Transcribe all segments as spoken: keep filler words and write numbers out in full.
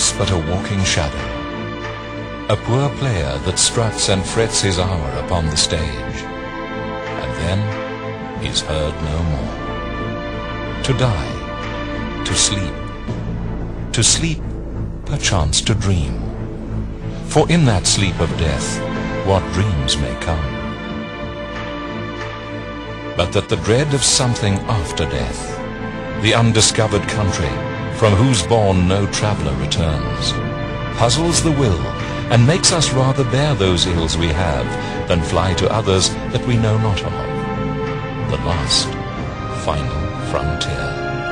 is but a walking shadow, a poor player that struts and frets his hour upon the stage, and then is heard no more. To die, to sleep, to sleep, perchance to dream. For in that sleep of death, what dreams may come. But that the dread of something after death, the undiscovered country, from whose bourne no traveller returns, puzzles the will, and makes us rather bear those ills we have, than fly to others that we know not of. The last, final frontier.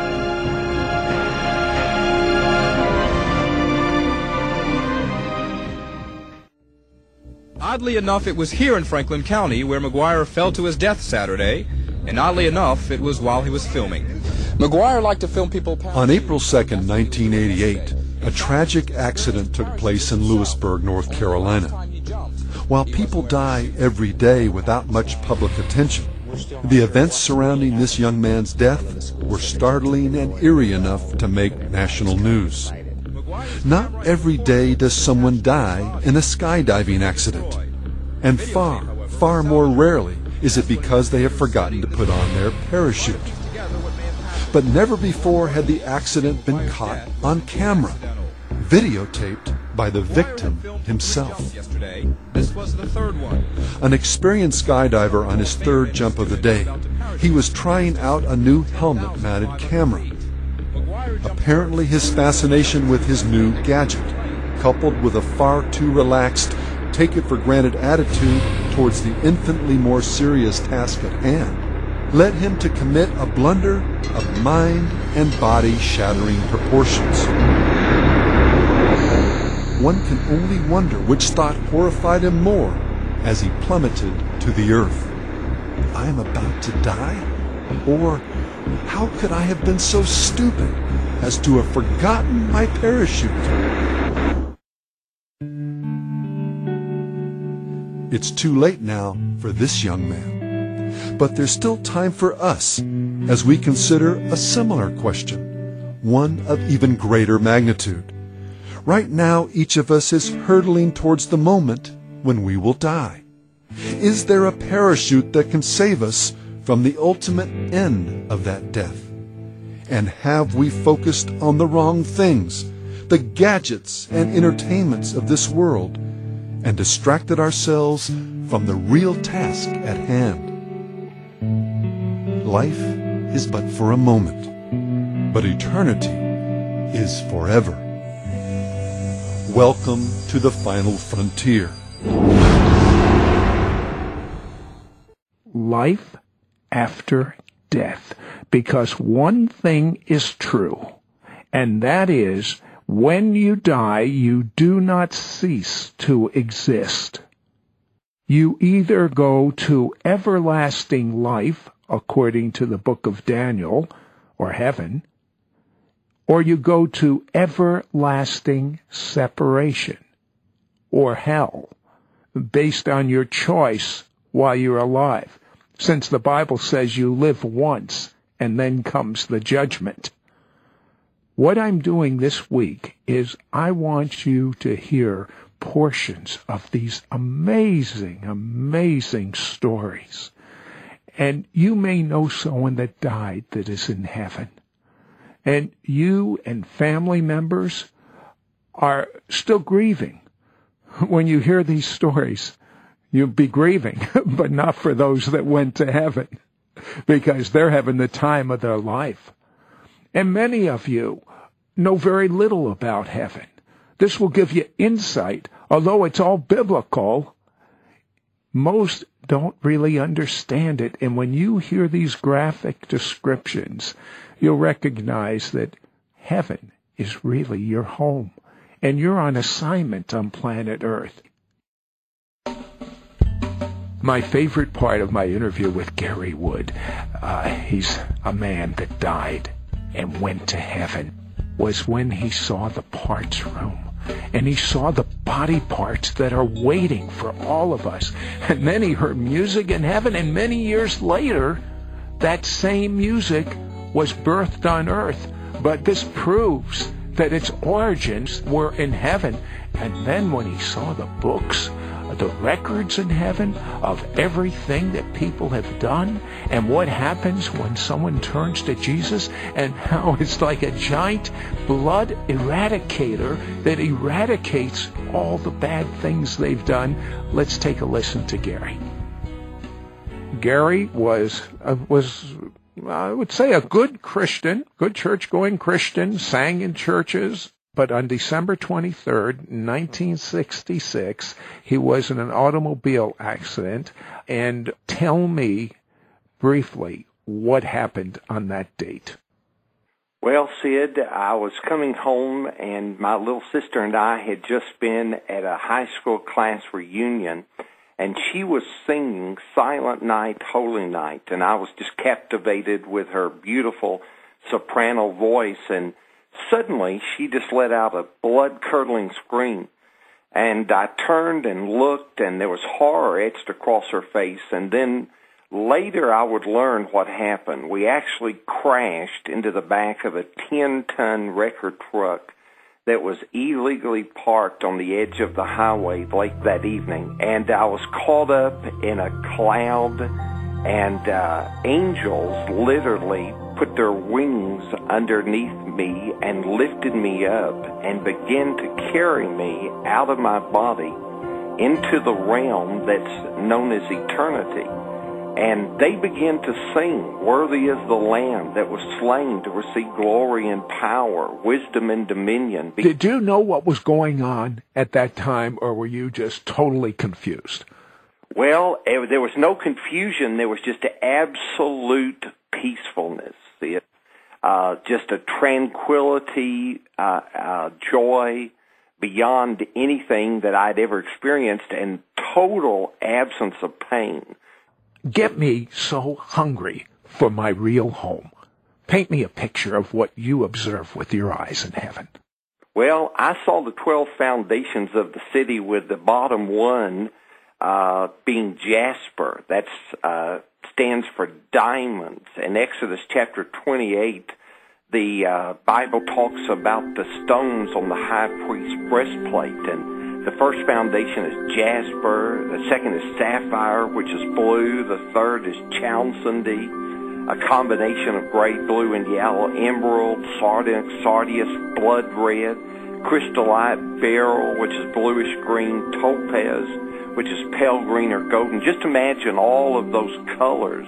Oddly enough, it was here in Franklin County where McGuire fell to his death Saturday, and oddly enough, it was while he was filming. McGuire liked to film people... On April second, nineteen eighty-eight, a tragic accident took place in Lewisburg, North Carolina. While people die every day without much public attention, the events surrounding this young man's death were startling and eerie enough to make national news. Not every day does someone die in a skydiving accident, and far, far more rarely is it because they have forgotten to put on their parachute. But never before had the accident been caught on camera, videotaped by the victim himself. This was the third one. An experienced skydiver on his third jump of the day, he was trying out a new helmet-mounted camera. Apparently his fascination with his new gadget, coupled with a far too relaxed, take-it-for-granted attitude towards the infinitely more serious task at hand, led him to commit a blunder of mind and body shattering proportions. One can only wonder which thought horrified him more as he plummeted to the earth. I am about to die? Or how could I have been so stupid as to have forgotten my parachute? It's too late now for this young man. But there's still time for us as we consider a similar question, one of even greater magnitude. Right now, each of us is hurtling towards the moment when we will die. Is there a parachute that can save us from the ultimate end of that death? And have we focused on the wrong things, the gadgets and entertainments of this world, and distracted ourselves from the real task at hand? Life is but for a moment, but eternity is forever. Welcome to the final frontier. Life after death. Because one thing is true, and that is, when you die, you do not cease to exist. You either go to everlasting life, according to the book of Daniel, or heaven, or you go to everlasting separation, or hell, based on your choice while you're alive, since the Bible says you live once, and then comes the judgment. What I'm doing this week is I want you to hear portions of these amazing, amazing stories. And you may know someone that died that is in heaven. And you and family members are still grieving. When you hear these stories, you'll be grieving, but not for those that went to heaven, because they're having the time of their life. And many of you know very little about heaven. This will give you insight, although it's all biblical. Most don't really understand it, and when you hear these graphic descriptions, you'll recognize that heaven is really your home, and you're on assignment on planet Earth. My favorite part of my interview with Gary Wood, uh, he's a man that died and went to heaven, was when he saw the parts room. And he saw the body parts that are waiting for all of us. And then he heard music in heaven, and many years later, that same music was birthed on earth. But this proves that its origins were in heaven. And then when he saw the books, the records in heaven of everything that people have done and what happens when someone turns to Jesus, and how it's like a giant blood eradicator that eradicates all the bad things they've done. Let's take a listen to Gary. Gary was uh, was I would say a good Christian, good church-going Christian, sang in churches. But on December twenty-third, nineteen sixty-six, he was in an automobile accident. And tell me briefly what happened on that date. Well, Sid, I was coming home, and my little sister and I had just been at a high school class reunion, and she was singing Silent Night, Holy Night, and I was just captivated with her beautiful soprano voice, and suddenly, she just let out a blood-curdling scream, and I turned and looked, and there was horror etched across her face, and then later I would learn what happened. We actually crashed into the back of a ten-ton record truck that was illegally parked on the edge of the highway late that evening, and I was caught up in a cloud, and uh, angels literally put their wings underneath me and lifted me up and began to carry me out of my body into the realm that's known as eternity. And they began to sing, "Worthy is the Lamb that was slain to receive glory and power, wisdom and dominion." Did you know what was going on at that time, or were you just totally confused? Well, there was no confusion. There was just an absolute peacefulness. See it? Uh, just a tranquility, uh, uh, joy beyond anything that I'd ever experienced, and total absence of pain. Get me so hungry for my real home. Paint me a picture of what you observe with your eyes in heaven. Well, I saw the twelve foundations of the city, with the bottom one uh, being jasper. That's uh, stands for diamonds. In Exodus chapter twenty-eight, the uh, Bible talks about the stones on the high priest's breastplate, and the first foundation is jasper, the second is sapphire, which is blue, the third is chalcedony, a combination of gray, blue, and yellow, emerald, sardonyx, sardius, blood red, crystallite, beryl, which is bluish green, topaz, which is pale green or golden. Just imagine all of those colors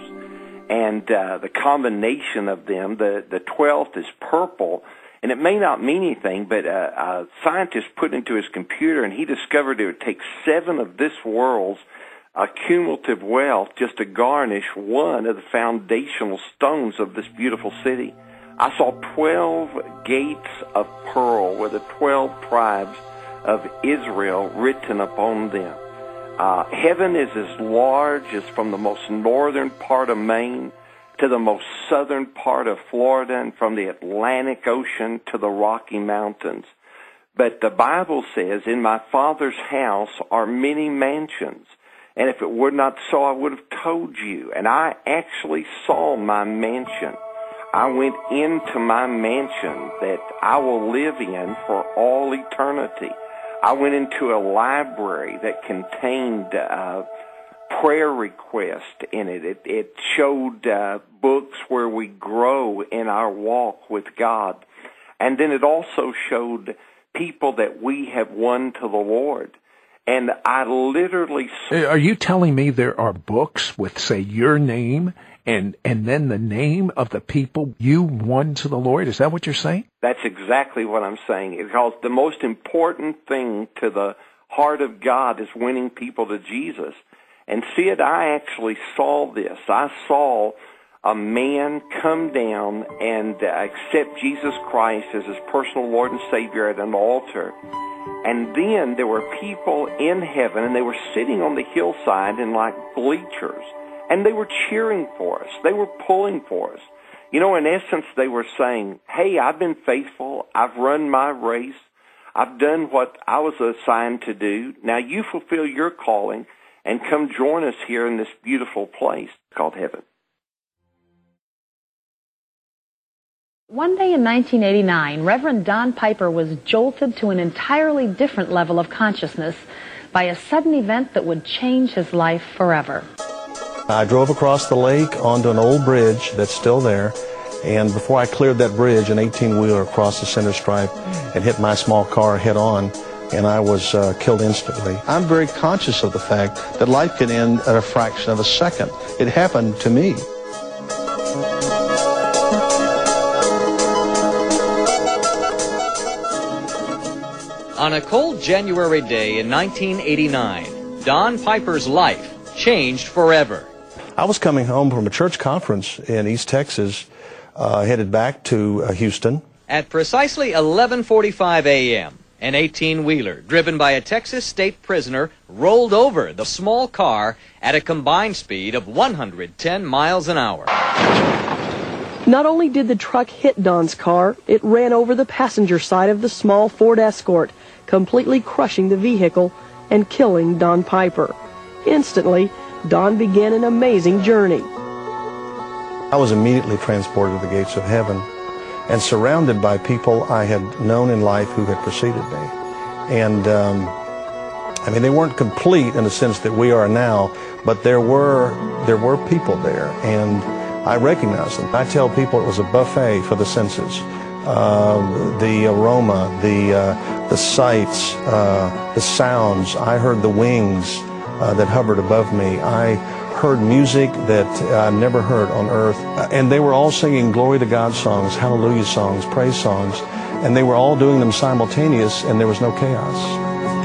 and uh, the combination of them. The, the twelfth is purple, and it may not mean anything, but uh, a scientist put into his computer, and he discovered it would take seven of this world's uh, cumulative wealth just to garnish one of the foundational stones of this beautiful city. I saw twelve gates of pearl with the twelve tribes of Israel written upon them. Uh, heaven is as large as from the most northern part of Maine to the most southern part of Florida, and from the Atlantic Ocean to the Rocky Mountains. But the Bible says, "In my Father's house are many mansions, and if it were not so, I would have told you." And I actually saw my mansion. I went into my mansion that I will live in for all eternity. I went into a library that contained uh, prayer requests in it. It, it showed uh, books where we grow in our walk with God. And then it also showed people that we have won to the Lord. And I literally... Are you telling me there are books with, say, your name and and then the name of the people you won to the Lord? Is that what you're saying? That's exactly what I'm saying. Because the most important thing to the heart of God is winning people to Jesus. And see it, I actually saw this. I saw a man come down and accept Jesus Christ as his personal Lord and Savior at an altar. And then there were people in heaven, and they were sitting on the hillside in like bleachers, and they were cheering for us. They were pulling for us. You know, in essence, they were saying, "Hey, I've been faithful. I've run my race. I've done what I was assigned to do. Now you fulfill your calling and come join us here in this beautiful place called heaven." One day in nineteen eighty-nine, Reverend Don Piper was jolted to an entirely different level of consciousness by a sudden event that would change his life forever. I drove across the lake onto an old bridge that's still there, and before I cleared that bridge, an eighteen-wheeler crossed the center stripe and hit my small car head on, and I was uh, killed instantly. I'm very conscious of the fact that life can end at a fraction of a second. It happened to me. On a cold January day in nineteen eighty-nine, Don Piper's life changed forever. I was coming home from a church conference in East Texas, uh, headed back to uh, Houston. At precisely eleven forty-five a m, an eighteen-wheeler driven by a Texas state prisoner rolled over the small car at a combined speed of one hundred ten miles an hour. Not only did the truck hit Don's car, it ran over the passenger side of the small Ford Escort, completely crushing the vehicle and killing Don Piper. Instantly, Don began an amazing journey. I was immediately transported to the gates of heaven and surrounded by people I had known in life who had preceded me. And, um, I mean, they weren't complete in the sense that we are now, but there were, there were people there, and I recognized them. I tell people it was a buffet for the senses. Uh, the aroma, the, uh, the sights, uh, the sounds. I heard the wings uh, that hovered above me. I heard music that I've never heard on earth. And they were all singing glory to God songs, hallelujah songs, praise songs. And they were all doing them simultaneous, and there was no chaos.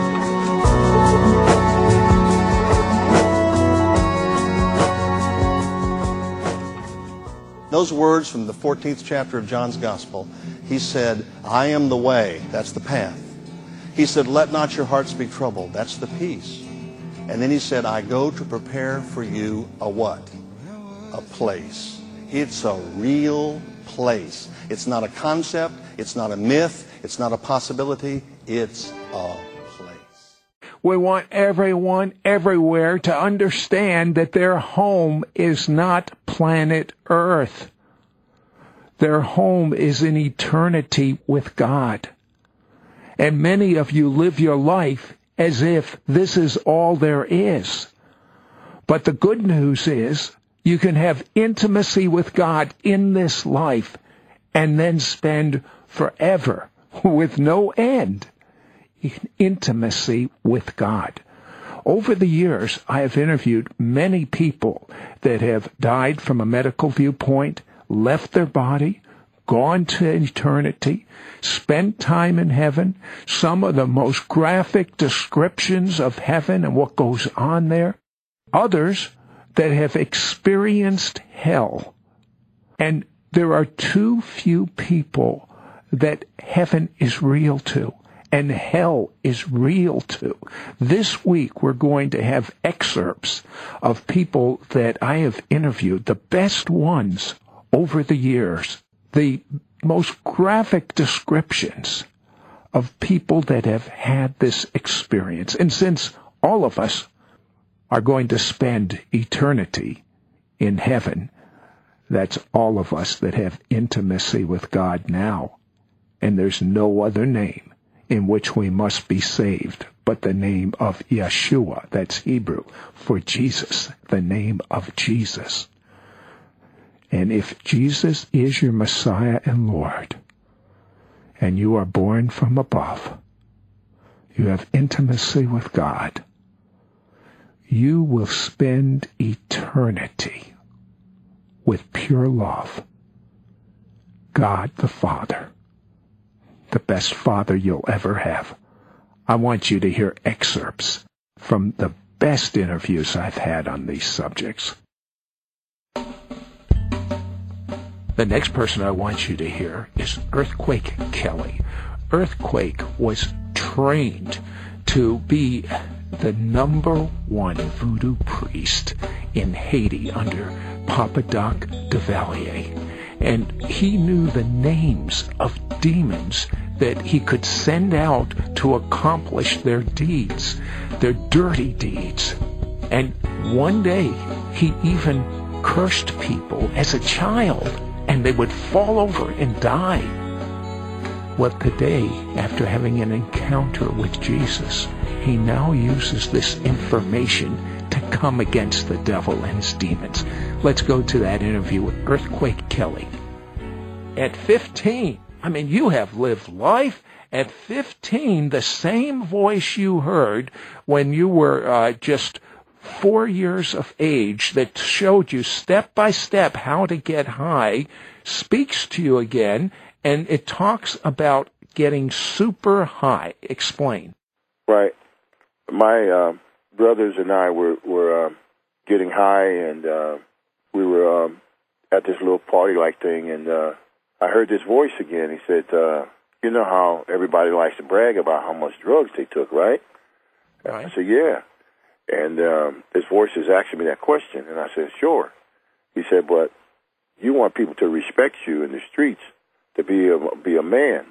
Those words from the fourteenth chapter of John's Gospel, he said, I am the way, that's the path. He said, let not your hearts be troubled, that's the peace. And then he said, I go to prepare for you a what? A place. It's a real place. It's not a concept, it's not a myth, it's not a possibility, it's a place. We want everyone everywhere to understand that their home is not planet Earth. Their home is in eternity with God. And many of you live your life as if this is all there is. But the good news is you can have intimacy with God in this life and then spend forever with no end in intimacy with God. Over the years, I have interviewed many people that have died from a medical viewpoint, left their body, gone to eternity, spent time in heaven, some of the most graphic descriptions of heaven and what goes on there. Others that have experienced hell. And there are too few people that heaven is real to and hell is real to. This week we're going to have excerpts of people that I have interviewed, the best ones over the years, the most graphic descriptions of people that have had this experience. And since all of us are going to spend eternity in heaven, that's all of us that have intimacy with God now. And there's no other name in which we must be saved but the name of Yeshua, that's Hebrew, for Jesus, the name of Jesus. And if Jesus is your Messiah and Lord, and you are born from above, you have intimacy with God, you will spend eternity with pure love. God the Father, the best Father you'll ever have. I want you to hear excerpts from the best interviews I've had on these subjects. The next person I want you to hear is Earthquake Kelly. Earthquake was trained to be the number one voodoo priest in Haiti under Papa Doc Duvalier. And he knew the names of demons that he could send out to accomplish their deeds, their dirty deeds. And one day he even cursed people as a child and they would fall over and die. Well, today, after having an encounter with Jesus, he now uses this information to come against the devil and his demons. Let's go to that interview with Earthquake Kelly. At fifteen, I mean, you have lived life. At fifteen, the same voice you heard when you were uh, just four years of age that showed you step by step how to get high speaks to you again, and it talks about getting super high. Explain. Right. My uh, brothers and I were, were uh, getting high, and uh, we were um, at this little party-like thing, and uh, I heard this voice again. He said, uh, you know how everybody likes to brag about how much drugs they took, right? Right. I said, yeah. And um, this voice is asking me that question, and I said, sure. He said, but you want people to respect you in the streets, to be a, be a man.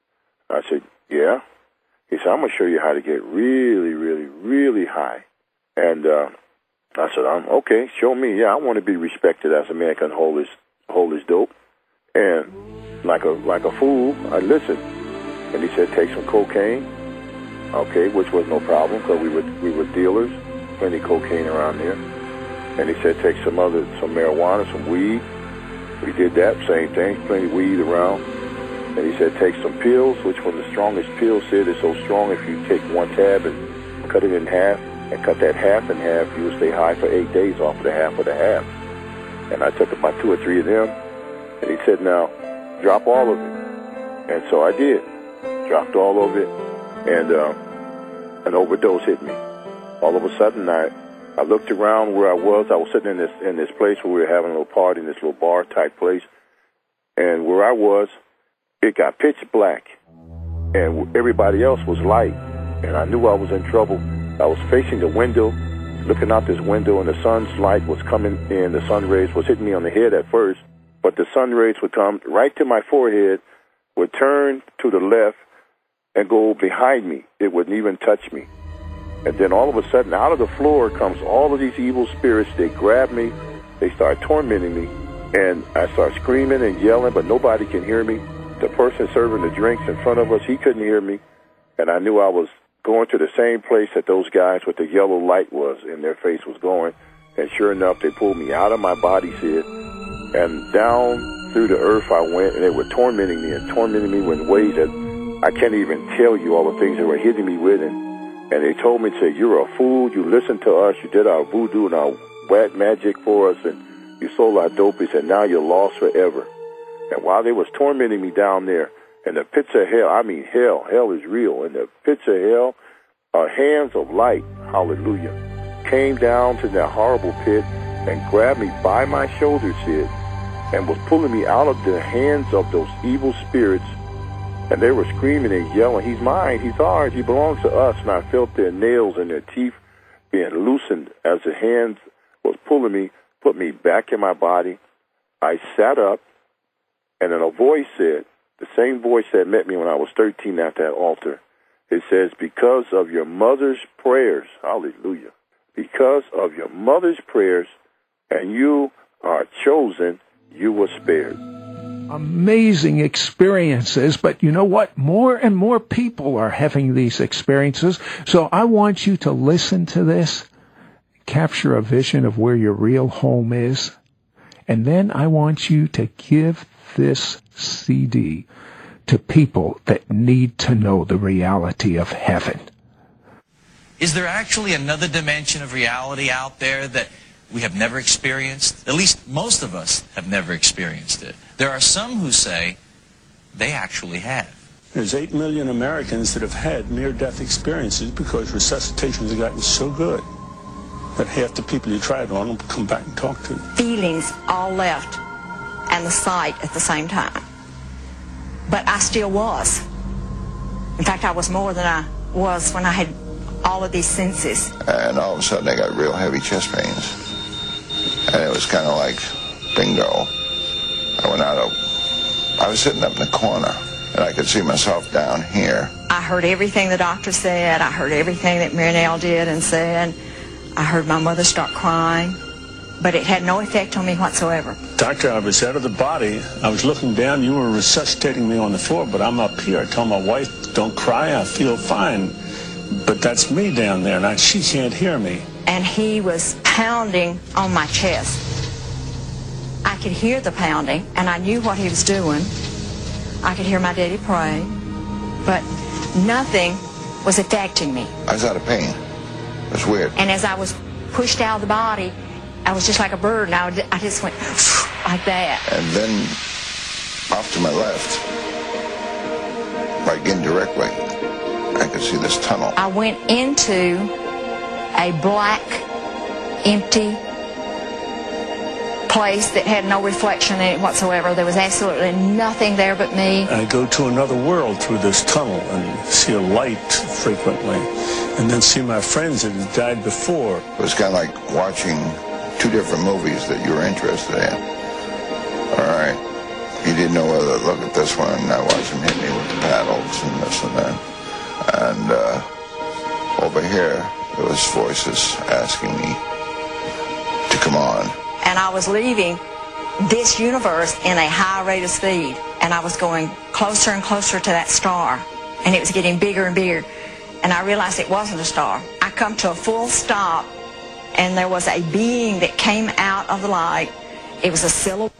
I said, yeah. He said, I'm going to show you how to get really, really, really high. And uh, I said, I'm, okay, show me. Yeah, I want to be respected as a man can hold his, hold his dope. And like a like a fool, I listened. And he said, take some cocaine. Okay, which was no problem because we were, we were dealers, plenty of cocaine around there. And he said, take some other, some marijuana, some weed. We did that, same thing, plenty of weed around. And he said, take some pills, which was the strongest pill, said is so strong if you take one tab and cut it in half, and cut that half in half, you will stay high for eight days off of the half of the half. And I took about two or three of them, and he said, now, drop all of it. And so I did. Dropped all of it, and uh, an overdose hit me. All of a sudden, I, I looked around where I was. I was sitting in this in this place where we were having a little party, in this little bar-type place. And where I was, it got pitch black, and everybody else was light. And I knew I was in trouble. I was facing the window, looking out this window, and the sun's light was coming in. The sun rays was hitting me on the head at first, but the sun rays would come right to my forehead, would turn to the left, and go behind me. It wouldn't even touch me. And then all of a sudden, out of the floor comes all of these evil spirits. They grab me. They start tormenting me. And I start screaming and yelling, but nobody can hear me. The person serving the drinks in front of us, he couldn't hear me. And I knew I was going to the same place that those guys with the yellow light was in their face was going. And sure enough, they pulled me out of my body, Sid, and down through the earth I went, and they were tormenting me and tormenting me in ways that I can't even tell you all the things they were hitting me with. And, and they told me, say, you're a fool. You listened to us. You did our voodoo and our wet magic for us, and you sold our dope. He said, now you're lost forever. And while they was tormenting me down there in the pits of hell, I mean hell, hell is real. In the pits of hell, uh, hands of light, hallelujah, came down to that horrible pit and grabbed me by my shoulders, Sid, and was pulling me out of the hands of those evil spirits. And they were screaming and yelling, he's mine, he's ours, he belongs to us. And I felt their nails and their teeth being loosened as the hands was pulling me, put me back in my body. I sat up, and then a voice said, the same voice that met me when I was thirteen at that altar, it says, because of your mother's prayers, hallelujah, because of your mother's prayers, and you are chosen, you were spared. Amazing experiences, but you know what? More and more people are having these experiences. So I want you to listen to this, capture a vision of where your real home is, and then I want you to give this C D to people that need to know the reality of heaven. Is there actually another dimension of reality out there that we have never experienced? At least most of us have never experienced it. There are some who say they actually have. There's eight million Americans that have had near-death experiences because resuscitation has gotten so good that half the people you try it on will come back and talk to. Feelings all left and the sight at the same time. But I still was. In fact, I was more than I was when I had all of these senses. And all of a sudden I got real heavy chest pains. And it was kind of like bingo. I went out of, I was sitting up in the corner, and I could see myself down here. I heard everything the doctor said. I heard everything that Marinelle did and said. I heard my mother start crying. but it had no effect on me whatsoever. Doctor, I was out of the body. I was looking down. You were resuscitating me on the floor, but I'm up here. I told my wife, don't cry, I feel fine. But that's me down there, and I, she can't hear me. And he was pounding on my chest. I could hear the pounding, and I knew what he was doing. I could hear my daddy pray, but nothing was affecting me. I was out of pain. It was weird. And as I was pushed out of the body, I was just like a bird, and I, would, I just went like that. And then off to my left, like indirectly, I could see this tunnel. I went into a black, empty place that had no reflection in it whatsoever. There was absolutely nothing there but me. I go to another world through this tunnel and see a light frequently, and then see my friends that had died before. It was kind of like watching two different movies that you were interested in. All right. You didn't know whether to look at this one, and I watched him hit me with the paddles and this and that. And uh, over here, there was voices asking me to come on. And I was leaving this universe in a high rate of speed, and I was going closer and closer to that star, and it was getting bigger and bigger, and I realized it wasn't a star. I come to a full stop, and there was a being that came out of the light. It was a silhouette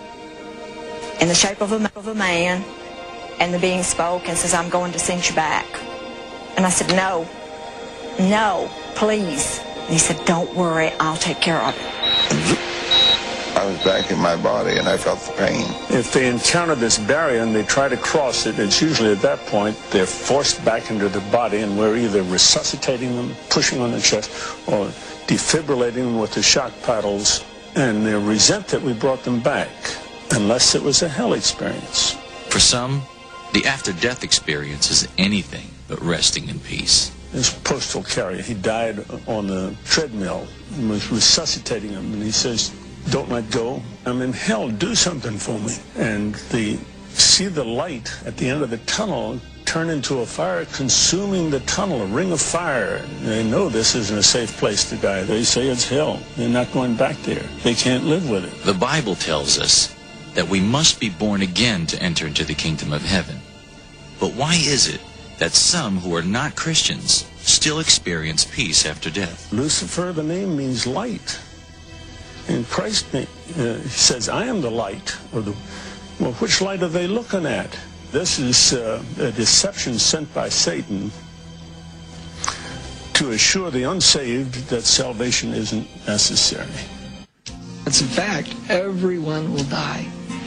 in the shape of a, of a man, and the being spoke and says, I'm going to send you back. And I said, no, no, please. And he said, don't worry, I'll take care of it. I was back in my body, and I felt the pain. If they encounter this barrier and they try to cross it, it's usually at that point they're forced back into the body, and we're either resuscitating them, pushing on the chest, or defibrillating them with the shock paddles, and they resent that we brought them back, unless it was a hell experience. For some, the after-death experience is anything but resting in peace. This postal carrier, he died on the treadmill and was resuscitating him, and he says, don't let go. I'm in hell. Do something for me. And they see the light at the end of the tunnel turn into a fire consuming the tunnel, a ring of fire. They know this isn't a safe place to die. They say it's hell. They're not going back there. They can't live with it. The Bible tells us that we must be born again to enter into the kingdom of heaven. But why is it that some who are not Christians still experience peace after death? Lucifer, the name means light. And Christ uh, says, I am the light. Or the, well, which light are they looking at? This is uh, a deception sent by Satan to assure the unsaved that salvation isn't necessary. It's a fact. Everyone will die.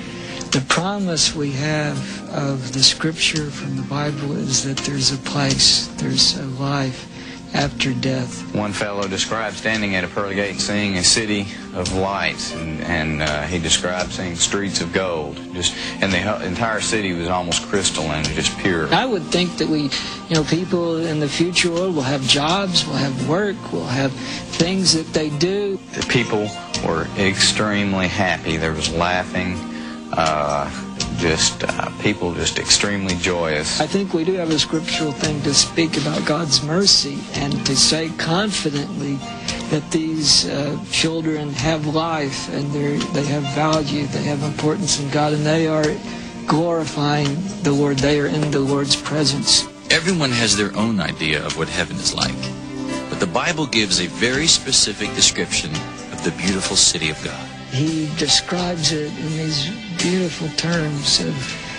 The promise we have of the scripture from the Bible is that there's a place, there's a life after death. One fellow described standing at a pearly gate seeing a city of lights, and, and uh, he described seeing streets of gold. Just and the entire city was almost crystalline, just pure. I would think that we, you know, people in the future world will have jobs, will have work, will have things that they do. The people were extremely happy. There was laughing. Uh, just uh, people just extremely joyous. I think we do have a scriptural thing to speak about God's mercy and to say confidently that these uh, children have life and they they have value, they have importance in God, and they are glorifying the Lord. They are in the Lord's presence. Everyone has their own idea of what heaven is like, but the Bible gives a very specific description of the beautiful city of God. He describes it in these beautiful terms of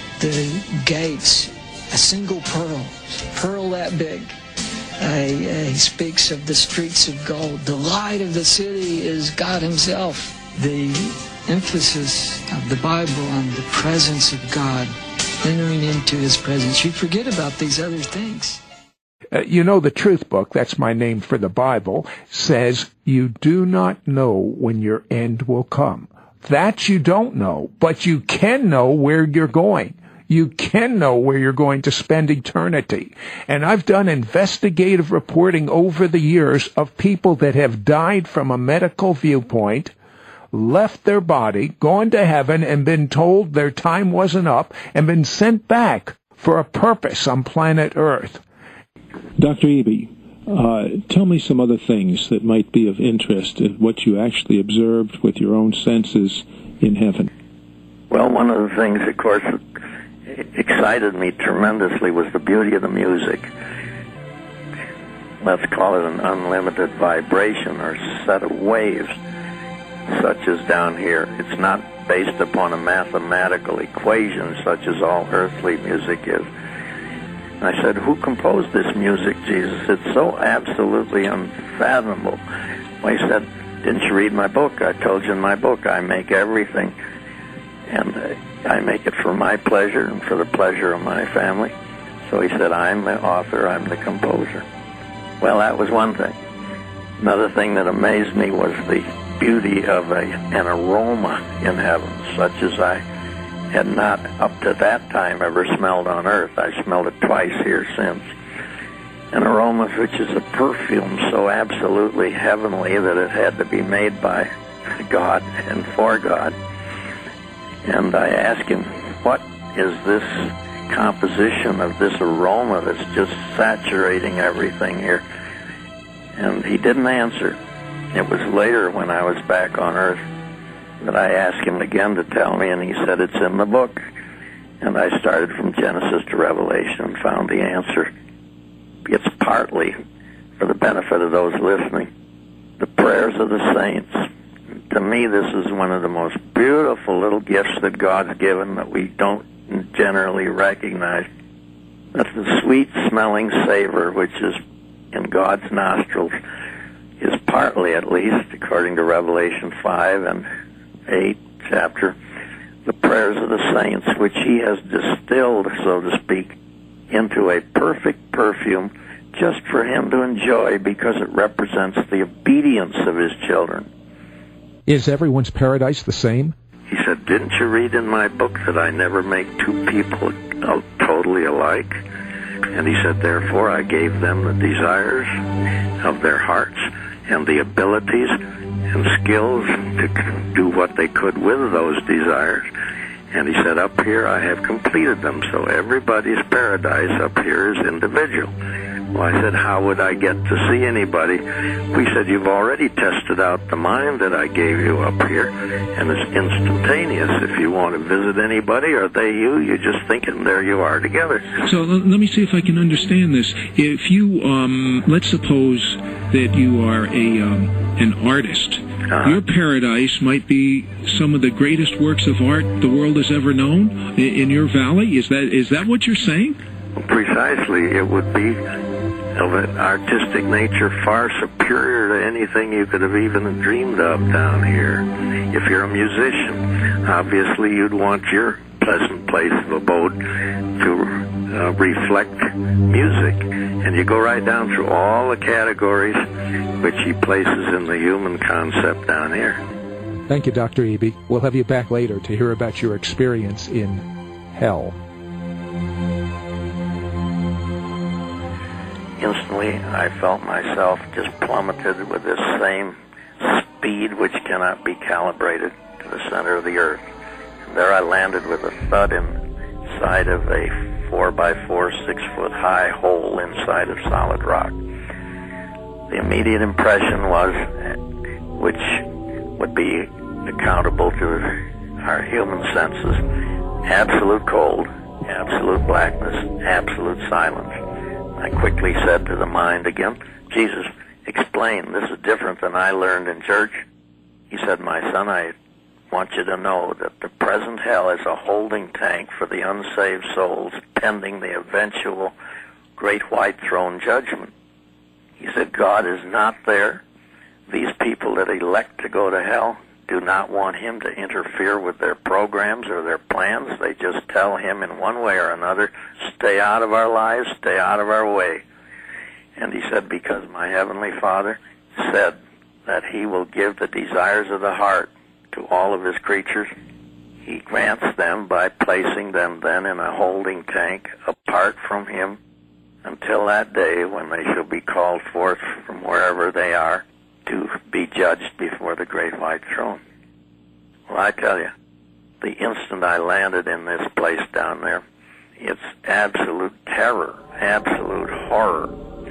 the gates, a single pearl, pearl that big. Uh, he speaks of the streets of gold. The light of the city is God himself. The emphasis of the Bible on the presence of God, entering into his presence. You forget about these other things. Uh, you know, the Truth Book, that's my name for the Bible, says you do not know when your end will come. That you don't know, but you can know where you're going. You can know where you're going to spend eternity. And I've done investigative reporting over the years of people that have died from a medical viewpoint, left their body, gone to heaven, and been told their time wasn't up, and been sent back for a purpose on planet Earth. Doctor Eby, Uh, tell me some other things that might be of interest in what you actually observed with your own senses in heaven. Well, one of the things, of course, that excited me tremendously was the beauty of the music. Let's call it an unlimited vibration or set of waves, such as down here. It's not based upon a mathematical equation such as all earthly music is. And I said, who composed this music, Jesus? It's so absolutely unfathomable. Well, he said, didn't you read my book? I told you in my book I make everything. And uh, I make it for my pleasure and for the pleasure of my family. So he said, I'm the author, I'm the composer. Well, that was one thing. Another thing that amazed me was the beauty of a, an aroma in heaven, such as I had not up to that time ever smelled on earth. I smelled it twice here since. An aroma which is a perfume so absolutely heavenly that it had to be made by God and for God. And I asked him, what is this composition of this aroma that's just saturating everything here? And he didn't answer. It was later when I was back on earth that I asked him again to tell me, and he said it's in the book. And I started from Genesis to Revelation and found the answer. It's partly for the benefit of those listening. The prayers of the saints. To me, this is one of the most beautiful little gifts that God's given that we don't generally recognize. That's the sweet-smelling savor which is in God's nostrils, is partly, at least, according to Revelation five and eight chapter, the prayers of the saints, which he has distilled, so to speak, into a perfect perfume just for him to enjoy because it represents the obedience of his children. Is everyone's paradise the same? He said, didn't you read in my book that I never make two people totally alike? And he said, therefore I gave them the desires of their hearts and the abilities and skills to do what they could with those desires. And he said, up here I have completed them, so everybody's paradise up here is individual. Well, I said, how would I get to see anybody? We said, you've already tested out the mind that I gave you up here, and it's instantaneous. If you want to visit anybody, or they you, you just think, and there you are together. So let me see if I can understand this. If you, um, let's suppose that you are a um, an artist. Uh-huh. Your paradise might be some of the greatest works of art the world has ever known in, in your valley. Is that is that what you're saying? Precisely. It would be of an artistic nature far superior to anything you could have even dreamed of down here. If you're a musician, obviously you'd want your pleasant place of abode to uh, reflect music. And you go right down through all the categories which he places in the human concept down here. Thank you, Doctor Eby. We'll have you back later to hear about your experience in hell. Instantly, I felt myself just plummeted with this same speed which cannot be calibrated to the center of the earth. And there I landed with a thud inside of a four by four, six foot high hole inside of solid rock. The immediate impression was, which would be accountable to our human senses, absolute cold, absolute blackness, absolute silence. I quickly said to the mind again, Jesus, explain, this is different than I learned in church. He said, my son, I want you to know that the present hell is a holding tank for the unsaved souls pending the eventual great white throne judgment. He said, God is not there. These people that elect to go to hell do not want him to interfere with their programs or their plans. They just tell him in one way or another, stay out of our lives, stay out of our way. And he said, because my Heavenly Father said that he will give the desires of the heart to all of his creatures, he grants them by placing them then in a holding tank apart from him until that day when they shall be called forth from wherever they are to be judged before the great white throne. Well, I tell you, the instant I landed in this place down there, it's absolute terror, absolute horror.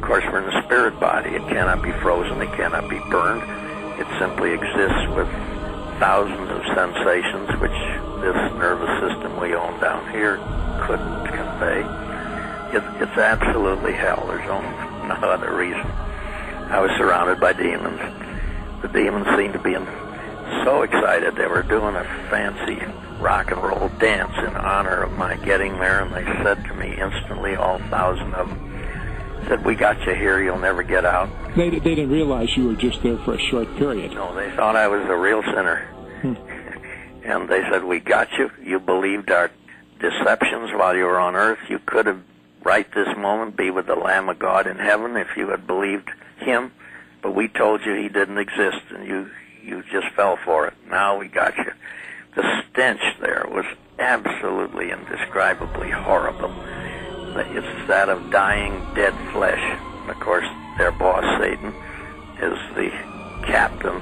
Of course, we're in a spirit body. It cannot be frozen. It cannot be burned. It simply exists with thousands of sensations, which this nervous system we own down here couldn't convey. It, it's absolutely hell. There's only no other reason. I was surrounded by demons. The demons seemed to be in, so excited. They were doing a fancy rock and roll dance in honor of my getting there, and they said to me instantly, all thousand of them, said, "We got you here. You'll never get out." They, they didn't realize you were just there for a short period. No, they thought I was a real sinner. Hmm. And they said, "We got you. You believed our deceptions while you were on earth. You could have, right this moment, be with the Lamb of God in heaven if you had believed him. But we told you he didn't exist, and you, you just fell for it. Now we got you." The stench there was absolutely indescribably horrible. It's that of dying, dead flesh. And of course, their boss, Satan, is the captain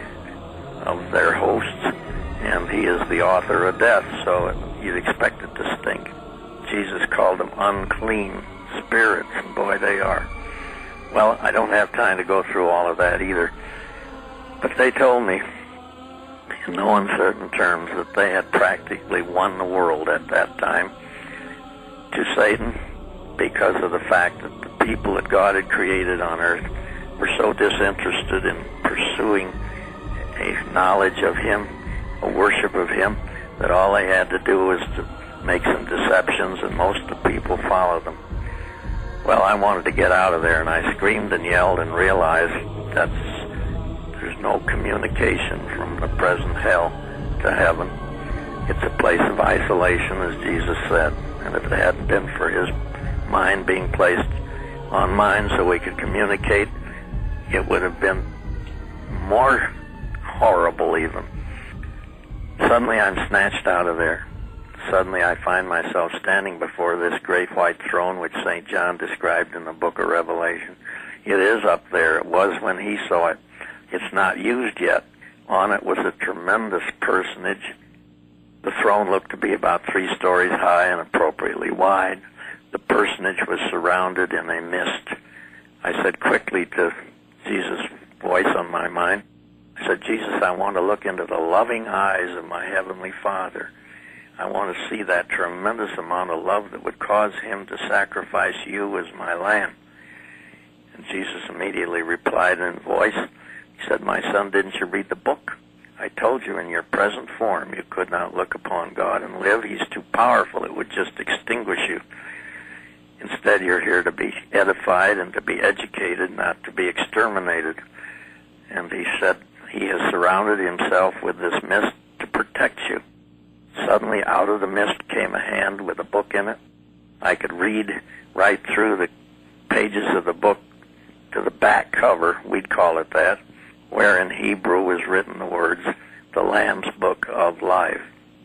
of their hosts, and he is the author of death, so you'd expect it to stink. Jesus called them unclean spirits, and boy, they are. Well, I don't have time to go through all of that either, but they told me in no uncertain terms that they had practically won the world at that time to Satan, because of the fact that the people that God had created on earth were so disinterested in pursuing a knowledge of him, a worship of him, that all they had to do was to make some deceptions, and most of the people followed them. Well, I wanted to get out of there, and I screamed and yelled and realized that there's no communication from the present hell to heaven. It's a place of isolation, as Jesus said, and if it hadn't been for his mind being placed on mine so we could communicate, it would have been more horrible even. Suddenly I'm snatched out of there. Suddenly I find myself standing before this great white throne which Saint John described in the book of Revelation. It is up there. It was when he saw it. It's not used yet. On it was a tremendous personage. The throne looked to be about three stories high and appropriately wide. The personage was surrounded in a mist. I said quickly to Jesus' voice on my mind, I said, "Jesus, I want to look into the loving eyes of my Heavenly Father. I want to see that tremendous amount of love that would cause him to sacrifice you as my lamb." And Jesus immediately replied in voice, he said, "My son, didn't you read the book? I told you in your present form you could not look upon God and live. He's too powerful. It would just extinguish you. Instead, you're here to be edified and to be educated, not to be exterminated." And he said, he has surrounded himself with this mist to protect you. Suddenly, out of the mist came a hand with a book in it. I could read right through the pages of the book to the back cover, we'd call it that, where in Hebrew was written the words, "The Lamb's Book of Life."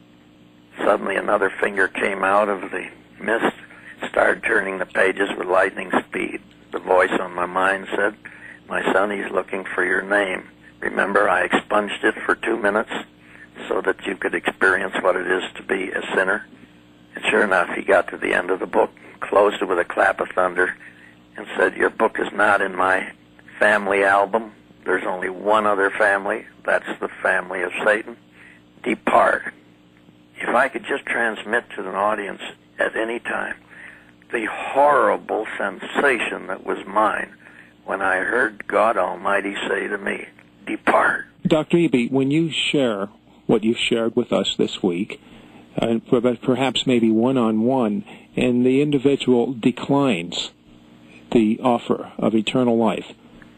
Suddenly another finger came out of the mist, started turning the pages with lightning speed. The voice on my mind said, "My son, he's looking for your name. Remember, I expunged it for two minutes so that you could experience what it is to be a sinner." And sure enough, he got to the end of the book, closed it with a clap of thunder, and said, "Your book is not in my family album. There's only one other family. That's the family of Satan. Depart." If I could just transmit to an audience at any time the horrible sensation that was mine when I heard God Almighty say to me, "Depart." Doctor Eby, when you share what you've shared with us this week, uh, perhaps maybe one-on-one, and the individual declines the offer of eternal life,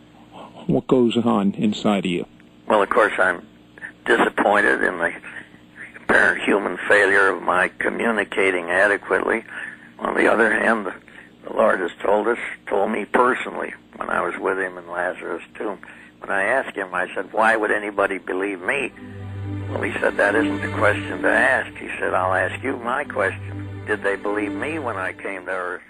what goes on inside of you? Well, of course, I'm disappointed in the apparent human failure of my communicating adequately. On the other hand, the, the Lord has told us, told me personally, when I was with him in Lazarus' tomb, when I asked him, I said, "Why would anybody believe me?" Well, he said, "That isn't the question to ask." He said, "I'll ask you my question. Did they believe me when I came to earth?"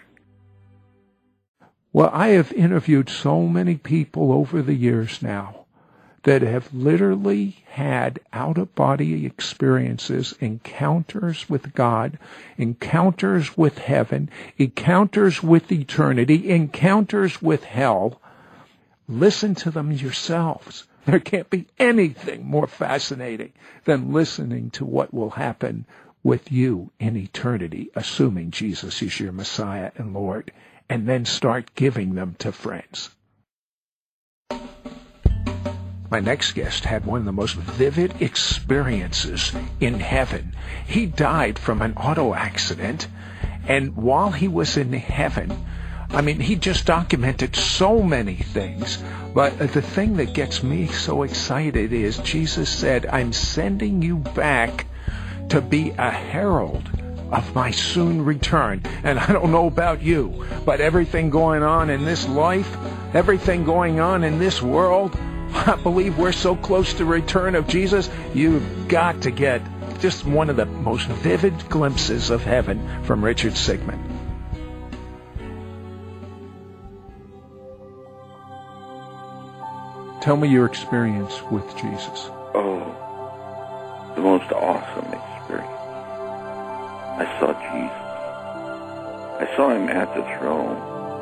Well, I have interviewed so many people over the years now that have literally had out-of-body experiences, encounters with God, encounters with heaven, encounters with eternity, encounters with hell. Listen to them yourselves. There can't be anything more fascinating than listening to what will happen with you in eternity, assuming Jesus is your Messiah and Lord, and then start giving them to friends. My next guest had one of the most vivid experiences in heaven. He died from an auto accident, and while he was in heaven, I mean, he just documented so many things, but the thing that gets me so excited is Jesus said, I'm sending you back to be a herald of my soon return. And I don't know about you, but everything going on in this life, everything going on in this world, I believe we're so close to the return of Jesus, you've got to get just one of the most vivid glimpses of heaven from Richard Sigmund. Tell me your experience with Jesus. Oh, the most awesome experience. I saw Jesus. I saw him at the throne.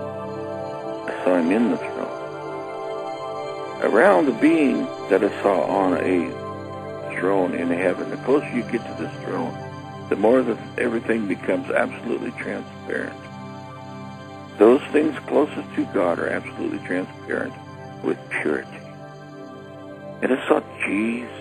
I saw him in the throne. Around the being that I saw on a throne in heaven, the closer you get to this throne, the more that everything becomes absolutely transparent. Those things closest to God are absolutely transparent with purity. And I saw Jesus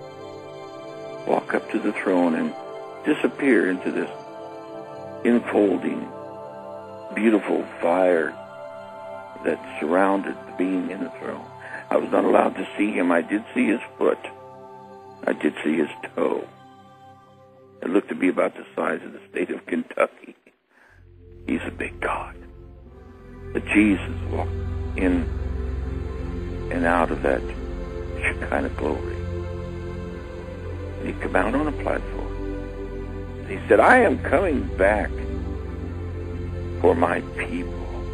walk up to the throne and disappear into this enfolding, beautiful fire that surrounded the being in the throne. I was not allowed to see him. I did see his foot. I did see his toe. It looked to be about the size of the state of Kentucky. He's a big God. But Jesus walked in and out of that kind of glory. And he came out on a platform. And he said, I am coming back for my people.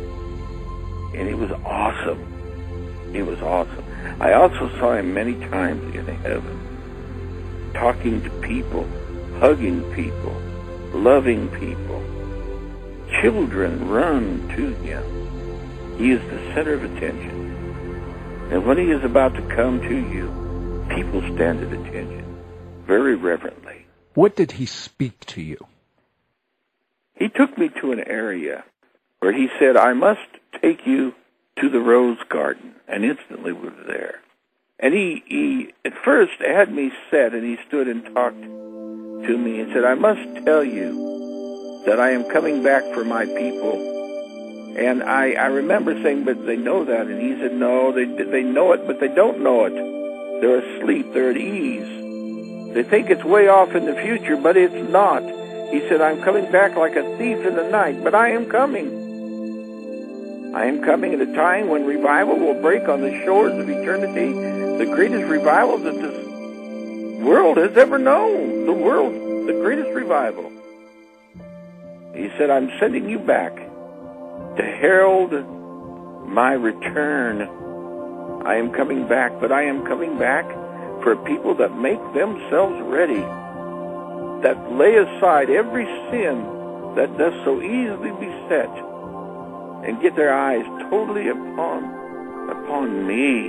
And it was awesome. It was awesome. I also saw him many times in heaven, talking to people, hugging people, loving people. Children run to him. He is the center of attention. And when he is about to come to you, people stand at attention, very reverently. What did he speak to you? He took me to an area where he said, I must take you to the rose garden. And instantly we were there. And he, he at first had me set, and he stood and talked to me and said, I must tell you that I am coming back for my people. And I, I remember saying, but they know that. And he said, no, they they know it, but they don't know it. They're asleep. They're at ease. They think it's way off in the future, but it's not. He said, I'm coming back like a thief in the night, but I am coming. I am coming at a time when revival will break on the shores of eternity, the greatest revival that this world has ever known. The world, the greatest revival. He said, I'm sending you back to herald my return. I am coming back, but I am coming back for a people that make themselves ready, that lay aside every sin that does so easily beset, and get their eyes totally upon upon me.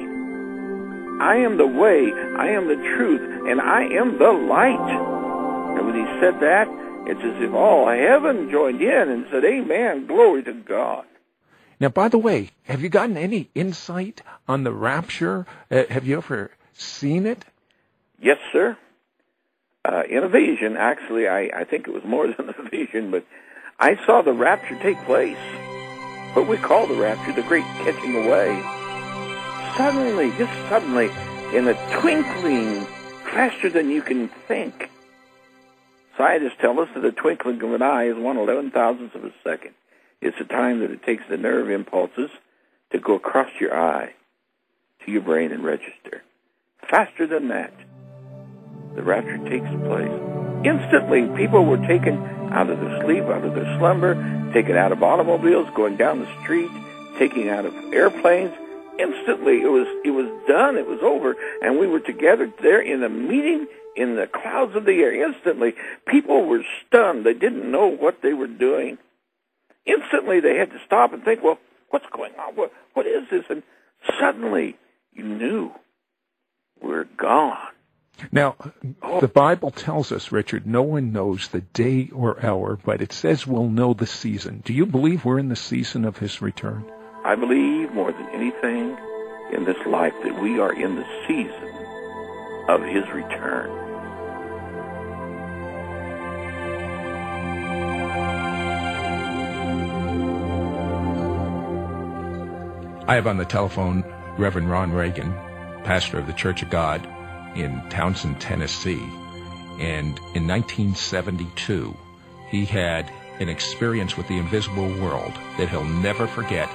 I am the way, I am the truth, and I am the light. And when he said that, it's as if all heaven joined in and said, amen, glory to God. Now, by the way, have you gotten any insight on the rapture? Uh, have you ever seen it? Yes, sir. Uh, in a vision, actually, I, I think it was more than a vision, but I saw the rapture take place. What we call the rapture, the great catching away. Suddenly, just suddenly, in a twinkling, faster than you can think. Scientists tell us that the twinkling of an eye is one eleven thousandth of a second. It's the time that it takes the nerve impulses to go across your eye to your brain and register. Faster than that, the rapture takes place. Instantly, people were taken out of their sleep, out of their slumber, taken out of automobiles, going down the street, taken out of airplanes, instantly it was it was done. It was over, and we were together there in a meeting in the clouds of the air. Instantly, people were stunned. They didn't know what they were doing. Instantly, they had to stop and think, well, what's going on? What, what is this? And suddenly, you knew we're gone. Now, the Bible tells us, Richard, no one knows the day or hour, but it says we'll know the season. Do you believe we're in the season of his return? I believe more than anything in this life that we are in the season of his return. I have on the telephone Reverend Ron Reagan, pastor of the Church of God in Townsend, Tennessee. And in nineteen seventy-two, he had an experience with the invisible world that he'll never forget.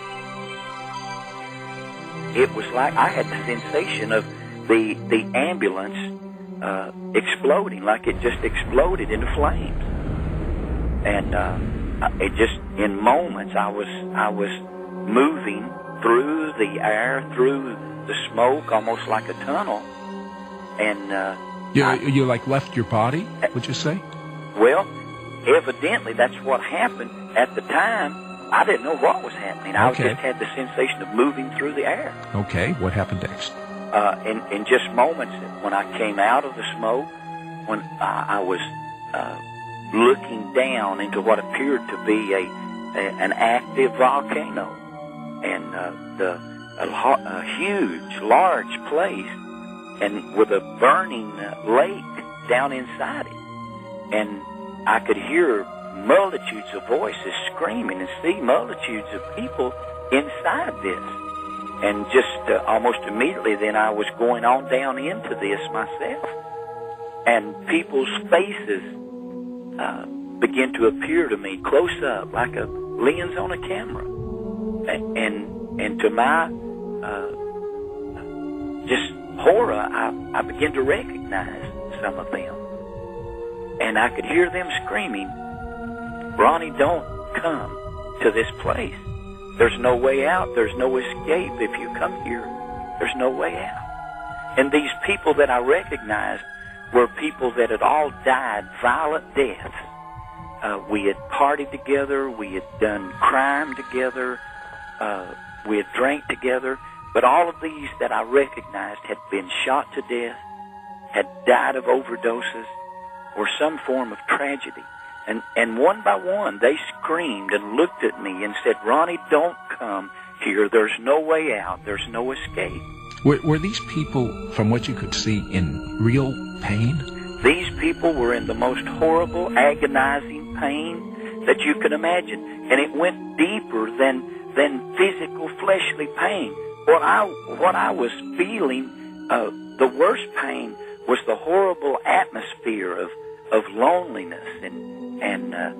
It was like I had the sensation of the the ambulance uh, exploding, like it just exploded into flames. And uh, it just, in moments, I was I was moving through the air, through the smoke, almost like a tunnel. And uh, You, I, you like left your body, would you say? well, evidently that's what happened at the time. I didn't know what was happening. I Okay. just had the sensation of moving through the air. Okay, what happened next? Uh, in, in just moments, when I came out of the smoke, when I, I was uh, looking down into what appeared to be a, a an active volcano, and uh, the a, lo- a huge, large place, and with a burning uh, lake down inside it, and I could hear multitudes of voices screaming and see multitudes of people inside this. And just uh, almost immediately then I was going on down into this myself. And people's faces uh, began to appear to me close up, like a lens on a camera. And and, and to my uh, just horror, I, I began to recognize some of them. And I could hear them screaming, Ronnie, don't come to this place. There's no way out. There's no escape. If you come here, there's no way out. And these people that I recognized were people that had all died violent deaths. Uh, we had partied together. We had done crime together. Uh, we had drank together. But all of these that I recognized had been shot to death, had died of overdoses, or some form of tragedy. And and one by one, they screamed and looked at me and said, Ronnie, don't come here. There's no way out. There's no escape. Were, were these people, from what you could see, in real pain? These people were in the most horrible, agonizing pain that you could imagine. And it went deeper than than physical, fleshly pain. What I, what I was feeling, uh, the worst pain was the horrible atmosphere of, of loneliness and and uh,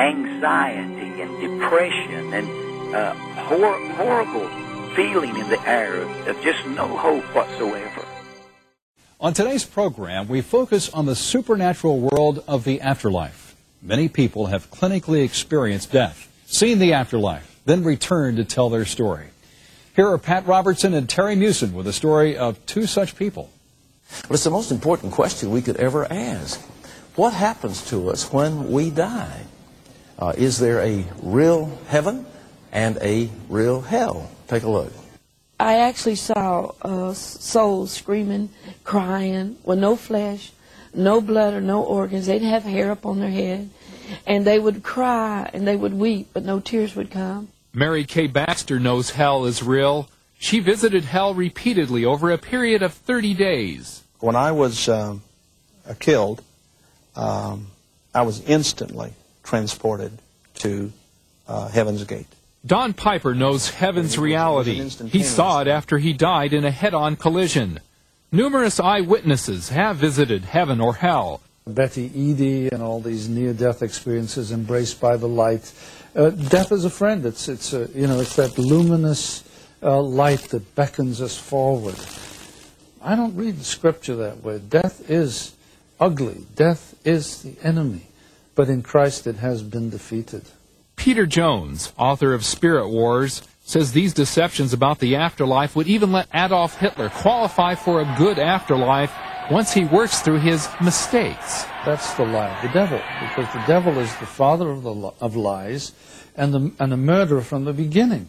anxiety and depression and uh, hor- horrible feeling in the air of, of just no hope whatsoever. On today's program, we focus on the supernatural world of the afterlife. Many people have clinically experienced death, seen the afterlife, then returned to tell their story. Here are Pat Robertson and Terry Mewson with a story of two such people. Well, it's the most important question we could ever ask. What happens to us when we die? Uh, is there a real heaven and a real hell? Take a look. I actually saw uh, souls screaming, crying, with no flesh, no blood or no organs. They'd have hair up on their head, and they would cry and they would weep, but no tears would come. Mary Kay Baxter knows hell is real. She visited hell repeatedly over a period of thirty days. When I was um, uh, killed, um, I was instantly transported to uh, Heaven's Gate. Don Piper knows heaven's reality. He saw it after he died in a head-on collision. Numerous eyewitnesses have visited heaven or hell. Betty Eady and all these near-death experiences embraced by the light. Uh, death is a friend. It's it's a, you know it's that luminous uh, light that beckons us forward. I don't read the scripture that way. Death is ugly. Death is the enemy. But in Christ it has been defeated. Peter Jones, author of Spirit Wars, says these deceptions about the afterlife would even let Adolf Hitler qualify for a good afterlife once he works through his mistakes. That's the lie, the devil, because the devil is the father of, the, of lies and the, and the murderer from the beginning.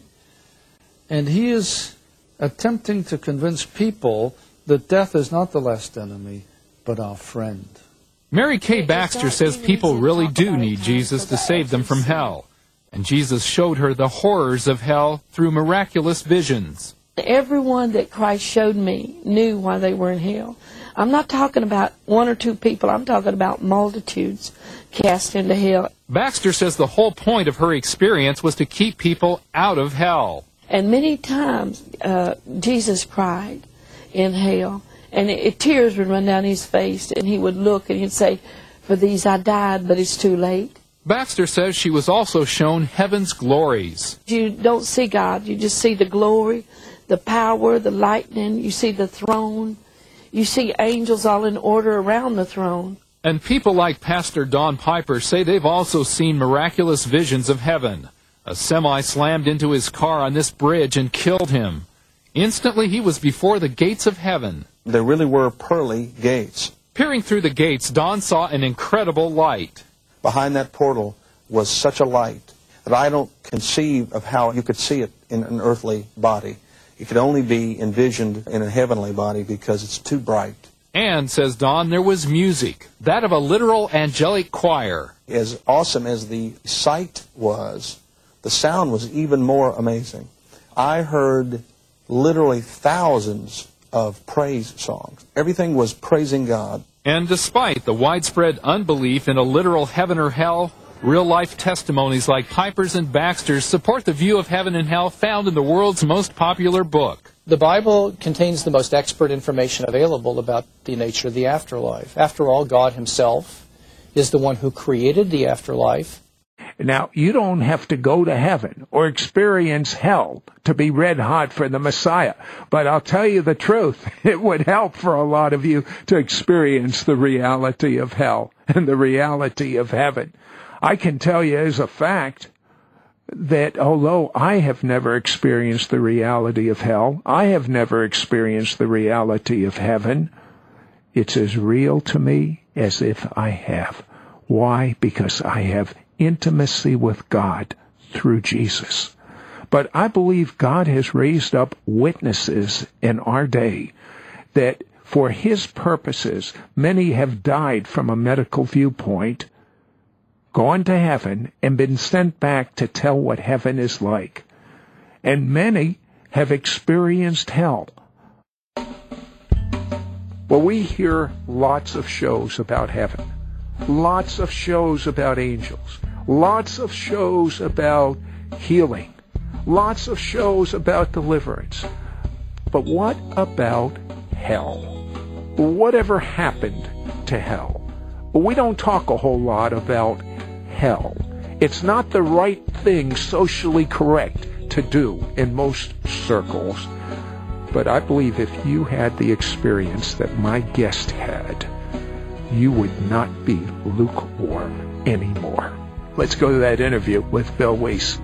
And he is attempting to convince people that death is not the last enemy, but our friend. Mary Kay Baxter says people really do need Jesus to save them from hell. And Jesus showed her the horrors of hell through miraculous visions. Everyone that Christ showed me knew why they were in hell. I'm not talking about one or two people. I'm talking about multitudes cast into hell. Baxter says the whole point of her experience was to keep people out of hell. And many times uh, Jesus cried in hell, and it, it, tears would run down his face, and he would look and he'd say, "For these I died, but it's too late." Baxter says she was also shown heaven's glories. You don't see God, you just see the glory, the power, the lightning, you see the throne, you see angels all in order around the throne. And people like Pastor Don Piper say they've also seen miraculous visions of heaven. A semi slammed into his car on this bridge and killed him. Instantly he was before the gates of heaven. There really were pearly gates. Peering through the gates, Don saw an incredible light. Behind that portal was such a light that I don't conceive of how you could see it in an earthly body. It could only be envisioned in a heavenly body because it's too bright. And, says Don, there was music, that of a literal angelic choir. As awesome as the sight was, the sound was even more amazing. I heard literally thousands of praise songs. Everything was praising God. And despite the widespread unbelief in a literal heaven or hell, real-life testimonies like Piper's and Baxter's support the view of heaven and hell found in the world's most popular book. The Bible contains the most expert information available about the nature of the afterlife. After all, God himself is the one who created the afterlife. Now, you don't have to go to heaven or experience hell to be red hot for the Messiah. But I'll tell you the truth, it would help for a lot of you to experience the reality of hell and the reality of heaven. I can tell you as a fact that although I have never experienced the reality of hell, I have never experienced the reality of heaven, it's as real to me as if I have. Why? Because I have intimacy with God through Jesus. But I believe God has raised up witnesses in our day that for his purposes, many have died from a medical viewpoint, gone to heaven, and been sent back to tell what heaven is like. And many have experienced hell. Well, we hear lots of shows about heaven, lots of shows about angels, lots of shows about healing, lots of shows about deliverance. But what about hell? Whatever happened to hell? We don't talk a whole lot about hell. It's not the right thing, socially correct, to do in most circles. But I believe if you had the experience that my guest had, you would not be lukewarm anymore. Let's go to that interview with Bill Wiese.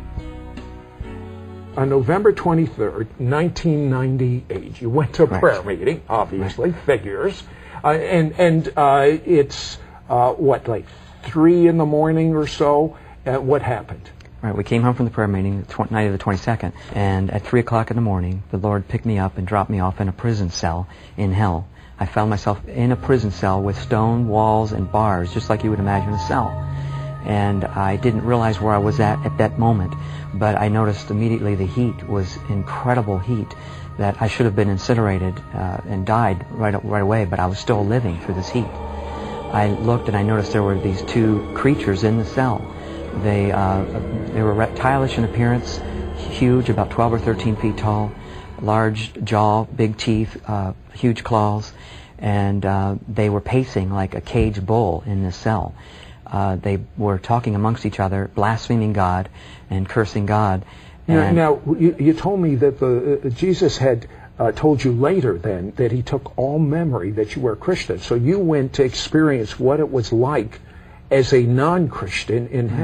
On November twenty-third, nineteen ninety-eight, you went to a right. prayer meeting, obviously, right. figures, uh, and and uh, it's, uh, what, like three in the morning or so? Uh, what happened? Right, we came home from the prayer meeting the tw- night of the twenty-second, and at three o'clock in the morning, the Lord picked me up and dropped me off in a prison cell in hell. I found myself in a prison cell with stone walls and bars, just like you would imagine a cell. And I didn't realize where I was at at that moment, but I noticed immediately the heat was incredible heat, that I should have been incinerated uh, and died right, right away, but I was still living through this heat. I looked and I noticed there were these two creatures in the cell. They, uh, they were reptilish in appearance, huge, about twelve or thirteen feet tall, large jaw, big teeth, uh, huge claws, and uh, they were pacing like a caged bull in this cell. Uh, they were talking amongst each other, blaspheming God and cursing God. And now, now you, you told me that the, uh, Jesus had uh, told you later then that he took all memory that you were a Christian. So you went to experience what it was like as a non-Christian in hell.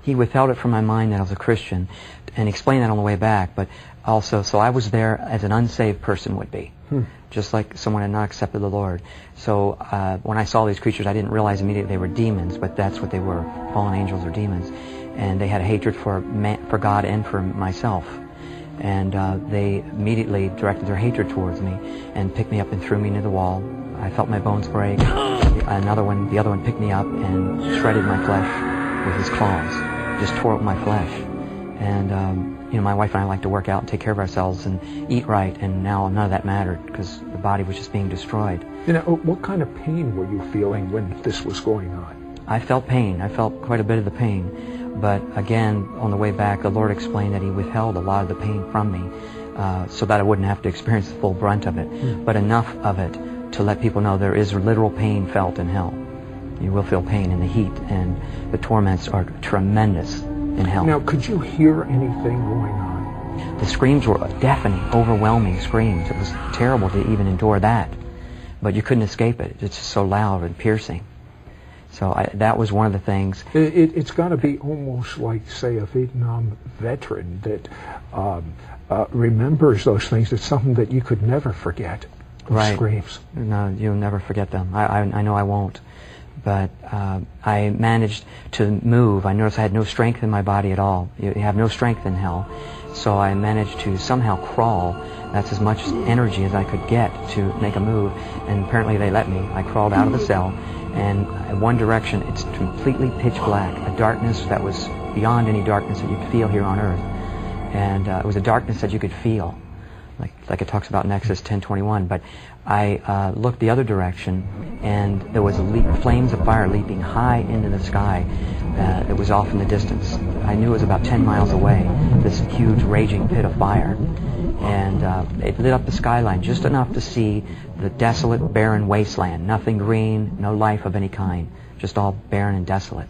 he withheld it from my mind that I was a Christian, and explained that on the way back, but also, so I was there as an unsaved person would be, hmm. just like someone had not accepted the Lord. So uh, when I saw these creatures, I didn't realize immediately they were demons, but that's what they were, fallen angels or demons. And they had a hatred for, man, for God and for myself. And uh, they immediately directed their hatred towards me and picked me up and threw me into the wall. I felt my bones break. Another one, the other one picked me up and shredded my flesh with his claws, just tore up my flesh. And um, you know, my wife and I like to work out and take care of ourselves and eat right, and now none of that mattered because the body was just being destroyed. You know, what kind of pain were you feeling when this was going on? I felt pain. I felt quite a bit of the pain. But again, on the way back, the Lord explained that he withheld a lot of the pain from me uh, so that I wouldn't have to experience the full brunt of it, mm. but enough of it to let people know there is literal pain felt in hell. You will feel pain, and the heat and the torments are tremendous in hell. Now, could you hear anything going on? The screams were deafening, overwhelming screams. It was terrible to even endure that, but you couldn't escape it. It's just so loud and piercing. So I, that was one of the things. It, it, it's got to be almost like, say, a Vietnam veteran that um, uh, remembers those things. It's something that you could never forget. Those right. screams. No, you'll never forget them. I, I, I know I won't. But uh, I managed to move. I noticed I had no strength in my body at all. You have no strength in hell. So I managed to somehow crawl. That's as much energy as I could get to make a move. And apparently they let me. I crawled out of the cell. And in one direction, it's completely pitch black, a darkness that was beyond any darkness that you could feel here on earth. And uh, it was a darkness that you could feel, like like it talks about in Exodus ten twenty-one. But I uh, looked the other direction, and there was a leap, flames of fire leaping high into the sky. Uh, it was off in the distance. I knew it was about ten miles away, this huge raging pit of fire. And uh, it lit up the skyline just enough to see the desolate, barren wasteland. Nothing green, no life of any kind, just all barren and desolate.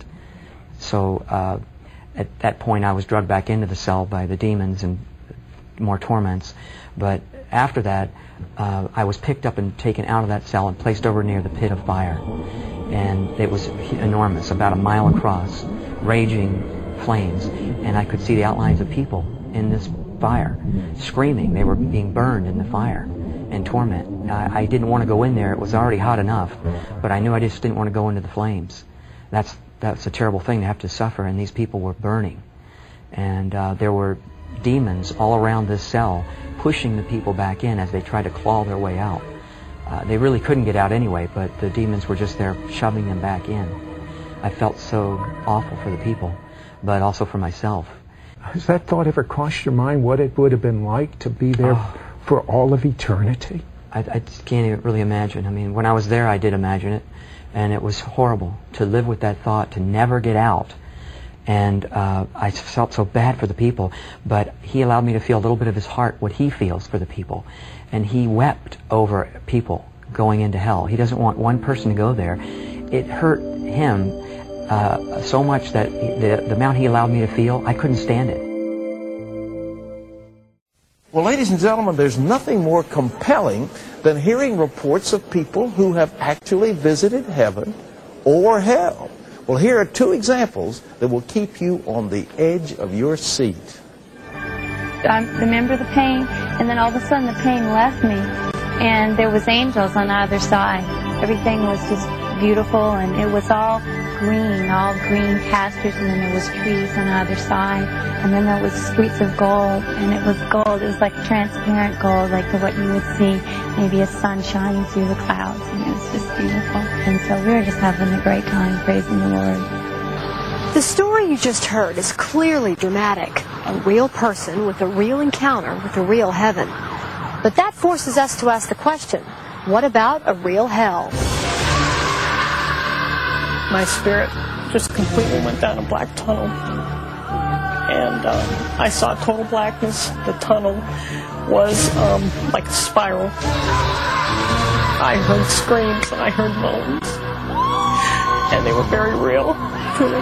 So uh, at that point I was drugged back into the cell by the demons and more torments. But after that, uh, I was picked up and taken out of that cell and placed over near the pit of fire. And it was enormous, about a mile across, raging flames. And I could see the outlines of people in this fire, screaming. They were being burned in the fire and torment. I, I didn't want to go in there. It was already hot enough, but I knew I just didn't want to go into the flames. That's that's a terrible thing to have to suffer, and these people were burning. And uh, there were demons all around this cell pushing the people back in as they tried to claw their way out. Uh, they really couldn't get out anyway, but the demons were just there shoving them back in. I felt so awful for the people, but also for myself. Has that thought ever crossed your mind, what it would have been like to be there oh. for all of eternity? I, I just can't even really imagine. I mean, when I was there, I did imagine it, and it was horrible to live with that thought, to never get out. And uh, I felt so bad for the people, but he allowed me to feel a little bit of his heart, what he feels for the people. And he wept over people going into hell. He doesn't want one person to go there. It hurt him Uh, so much that the, the amount he allowed me to feel, I couldn't stand it. Well, ladies and gentlemen, there's nothing more compelling than hearing reports of people who have actually visited heaven or hell. Well, here are two examples that will keep you on the edge of your seat. I remember the pain, and then all of a sudden the pain left me, and there was angels on either side. Everything was just beautiful, and it was all green, all green pastures, and then there was trees on either side, and then there was streets of gold, and it was gold. It was like transparent gold, like what you would see, maybe a sun shining through the clouds, and it was just beautiful. And so we were just having a great time praising the Lord. The story you just heard is clearly dramatic. A real person with a real encounter with a real heaven. But that forces us to ask the question, what about a real hell? My spirit just completely went down a black tunnel. And um, I saw total blackness. The tunnel was um, like a spiral. I heard screams and I heard moans. And they were very real to me.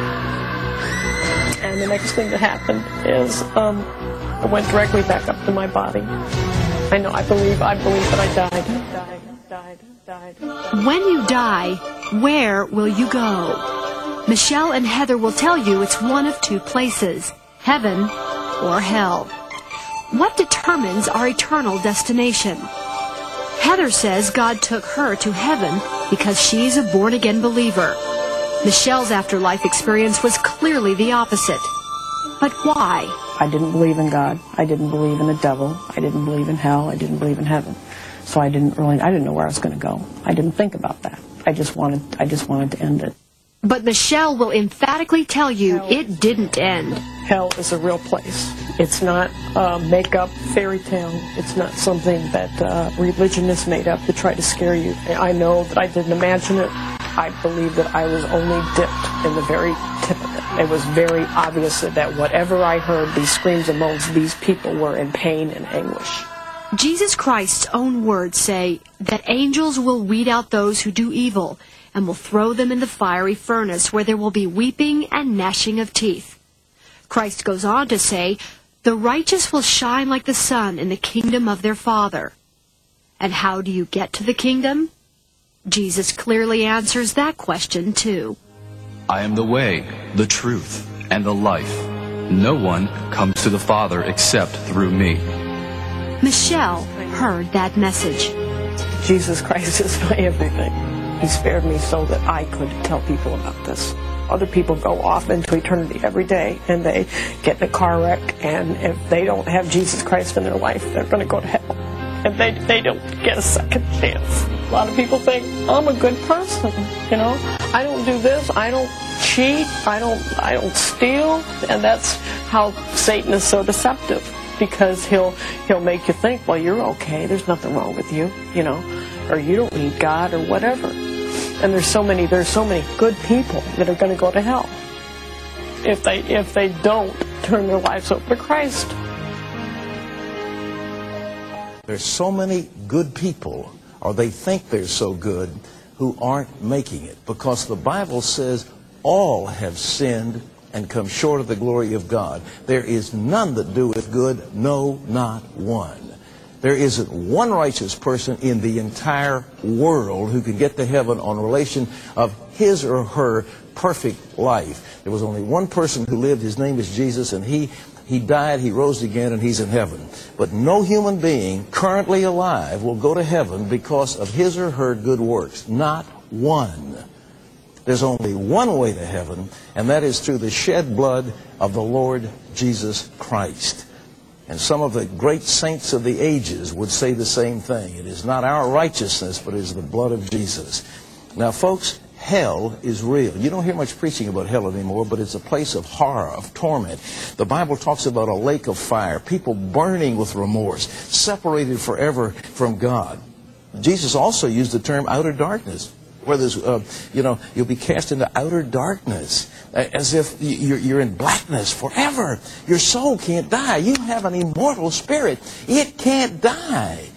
And the next thing that happened is um, I went directly back up to my body. I know, I believe, I believe that I died. Died, died, died. When you die, where will you go? Michelle and Heather will tell you it's one of two places, heaven or hell. What determines our eternal destination? Heather says God took her to heaven because she's a born-again believer. Michelle's afterlife experience was clearly the opposite. But why? I didn't believe in God. I didn't believe in the devil. I didn't believe in hell. I didn't believe in heaven. So I didn't really, I didn't know where I was going to go. I didn't think about that. I just wanted, I just wanted to end it. But Michelle will emphatically tell you it didn't end. Hell is a real place. It's not a make-up fairy tale. It's not something that uh, religion has made up to try to scare you. I know that I didn't imagine it. I believe that I was only dipped in the very tip of it. It was very obvious that whatever I heard, these screams and moans, these people were in pain and anguish. Jesus Christ's own words say that angels will weed out those who do evil and will throw them in the fiery furnace where there will be weeping and gnashing of teeth. Christ goes on to say, the righteous will shine like the sun in the kingdom of their Father. And how do you get to the kingdom? Jesus clearly answers that question too. I am the way, the truth, and the life. No one comes to the Father except through me. Michelle heard that message. Jesus Christ is my everything. He spared me so that I could tell people about this. Other people go off into eternity every day and they get in a car wreck, and if they don't have Jesus Christ in their life, they're going to go to hell. And they, they don't get a second chance. A lot of people think, I'm a good person, you know. I don't do this, I don't cheat, I don't, I don't steal. And that's how Satan is so deceptive, because he'll, he'll make you think, well, you're okay, there's nothing wrong with you, you know, or you don't need God or whatever. And there's so many, there's so many good people that are going to go to hell if they, if they don't turn their lives over to Christ. There's so many good people, or they think they're so good, who aren't making it, because the Bible says all have sinned and come short of the glory of God. There is none that doeth good, no, not one. There isn't one righteous person in the entire world who can get to heaven on relation of his or her perfect life. There was only one person who lived. His name is Jesus, and he He died, he rose again, and he's in heaven. But no human being currently alive will go to heaven because of his or her good works. Not one. There's only one way to heaven, and that is through the shed blood of the Lord Jesus Christ. And some of the great saints of the ages would say the same thing. It is not our righteousness, but it is the blood of Jesus. Now, folks, hell is real. You don't hear much preaching about hell anymore, but it's a place of horror, of torment. The Bible talks about a lake of fire, people burning with remorse, separated forever from God. Jesus also used the term outer darkness, where there's, uh, you know, you'll be cast into outer darkness, as if you're, you're in blackness forever. Your soul can't die. You have an immortal spirit. It can't die.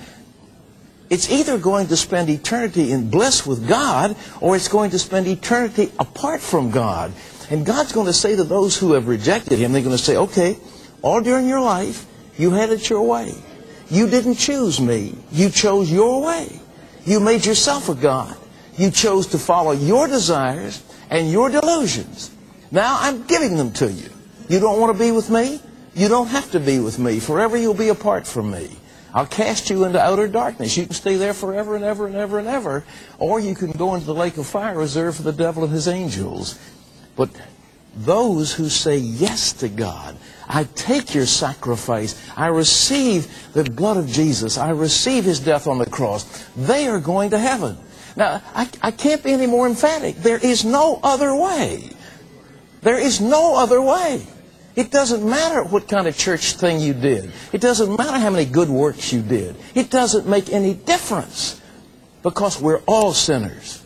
It's either going to spend eternity in bliss with God, or it's going to spend eternity apart from God. And God's going to say to those who have rejected Him, they're going to say, okay, all during your life, you had it your way. You didn't choose me. You chose your way. You made yourself a God. You chose to follow your desires and your delusions. Now I'm giving them to you. You don't want to be with me? You don't have to be with me. Forever you'll be apart from me. I'll cast you into outer darkness. You can stay there forever and ever and ever and ever. Or you can go into the lake of fire reserved for the devil and his angels. But those who say yes to God, I take your sacrifice, I receive the blood of Jesus, I receive His death on the cross, they are going to heaven. Now, I, I can't be any more emphatic. There is no other way. There is no other way. It doesn't matter what kind of church thing you did. It doesn't matter how many good works you did. It doesn't make any difference, because we're all sinners.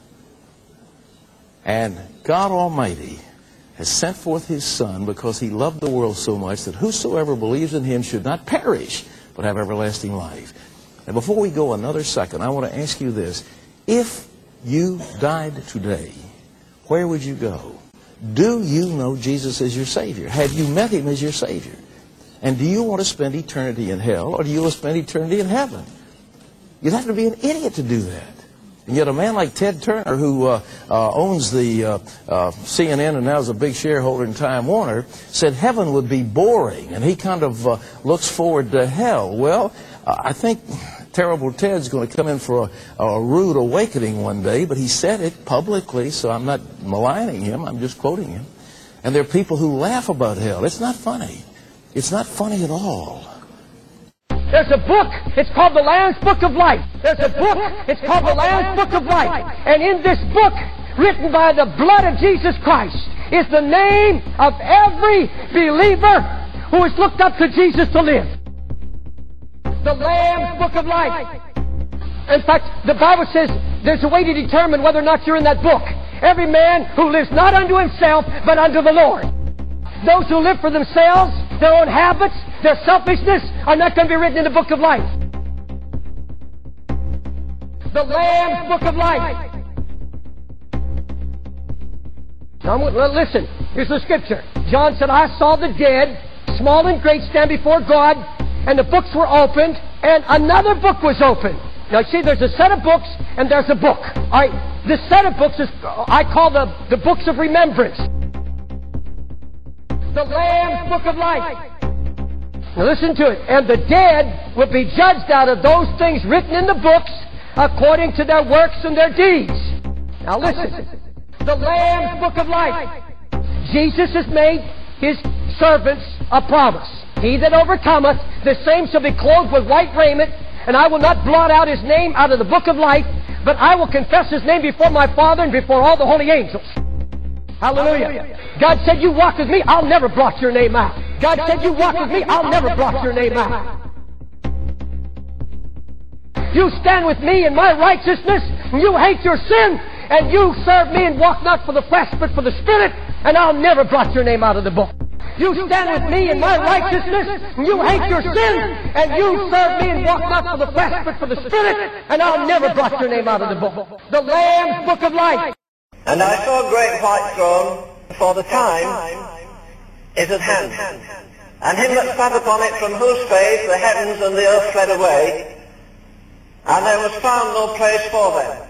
And God Almighty has sent forth His Son because He loved the world so much that whosoever believes in Him should not perish, but have everlasting life. And before we go another second, I want to ask you this. If you died today, where would you go? Do you know Jesus as your Savior? Have you met Him as your Savior? And do you want to spend eternity in hell, or do you want to spend eternity in heaven? You'd have to be an idiot to do that. And yet a man like Ted Turner, who uh, uh, owns the uh, uh, C N N and now is a big shareholder in Time Warner, said heaven would be boring, and he kind of uh, looks forward to hell. Well, uh, I think Terrible Ted's going to come in for a, a rude awakening one day, but he said it publicly, so I'm not maligning him, I'm just quoting him. And there are people who laugh about hell. It's not funny. It's not funny at all. There's a book, it's called the Lamb's Book of Life. There's a book, it's called the Lamb's Book of Life. And in this book, written by the blood of Jesus Christ, is the name of every believer who has looked up to Jesus to live. The Lamb's Book of Life. In fact, the Bible says there's a way to determine whether or not you're in that book. Every man who lives not unto himself, but unto the Lord. Those who live for themselves, their own habits, their selfishness, are not going to be written in the book of life. The Lamb's Book of Life. Now, listen, here's the scripture. John said, I saw the dead, small and great, stand before God, and the books were opened, and another book was opened. Now, see, there's a set of books, and there's a book. All right, this set of books is, I call the, the books of remembrance. The Lamb's Book of Life. Now listen to it. And the dead will be judged out of those things written in the books according to their works and their deeds. Now listen. The Lamb's Book of Life. Jesus has made His servants a promise. He that overcometh, the same shall be clothed with white raiment, and I will not blot out his name out of the book of life, but I will confess his name before my Father and before all the holy angels. Hallelujah. Hallelujah. God said, you walk with me, I'll never blot your name out. God, God said, you walk with me, I'll never blot your name out. You stand with me in my righteousness, and you hate your sin, and you serve me and walk not for the flesh, but for the Spirit, and I'll never blot your name out of the book. You stand with me in my righteousness, and you hate your sin, and you serve me and walk not for the flesh, but for the Spirit, and I'll never blot your name out of the book. The Lamb's Book of Life. And I saw a great white throne, for the time is at hand. And him that sat upon it, from whose face the heavens and the earth fled away, and there was found no place for them.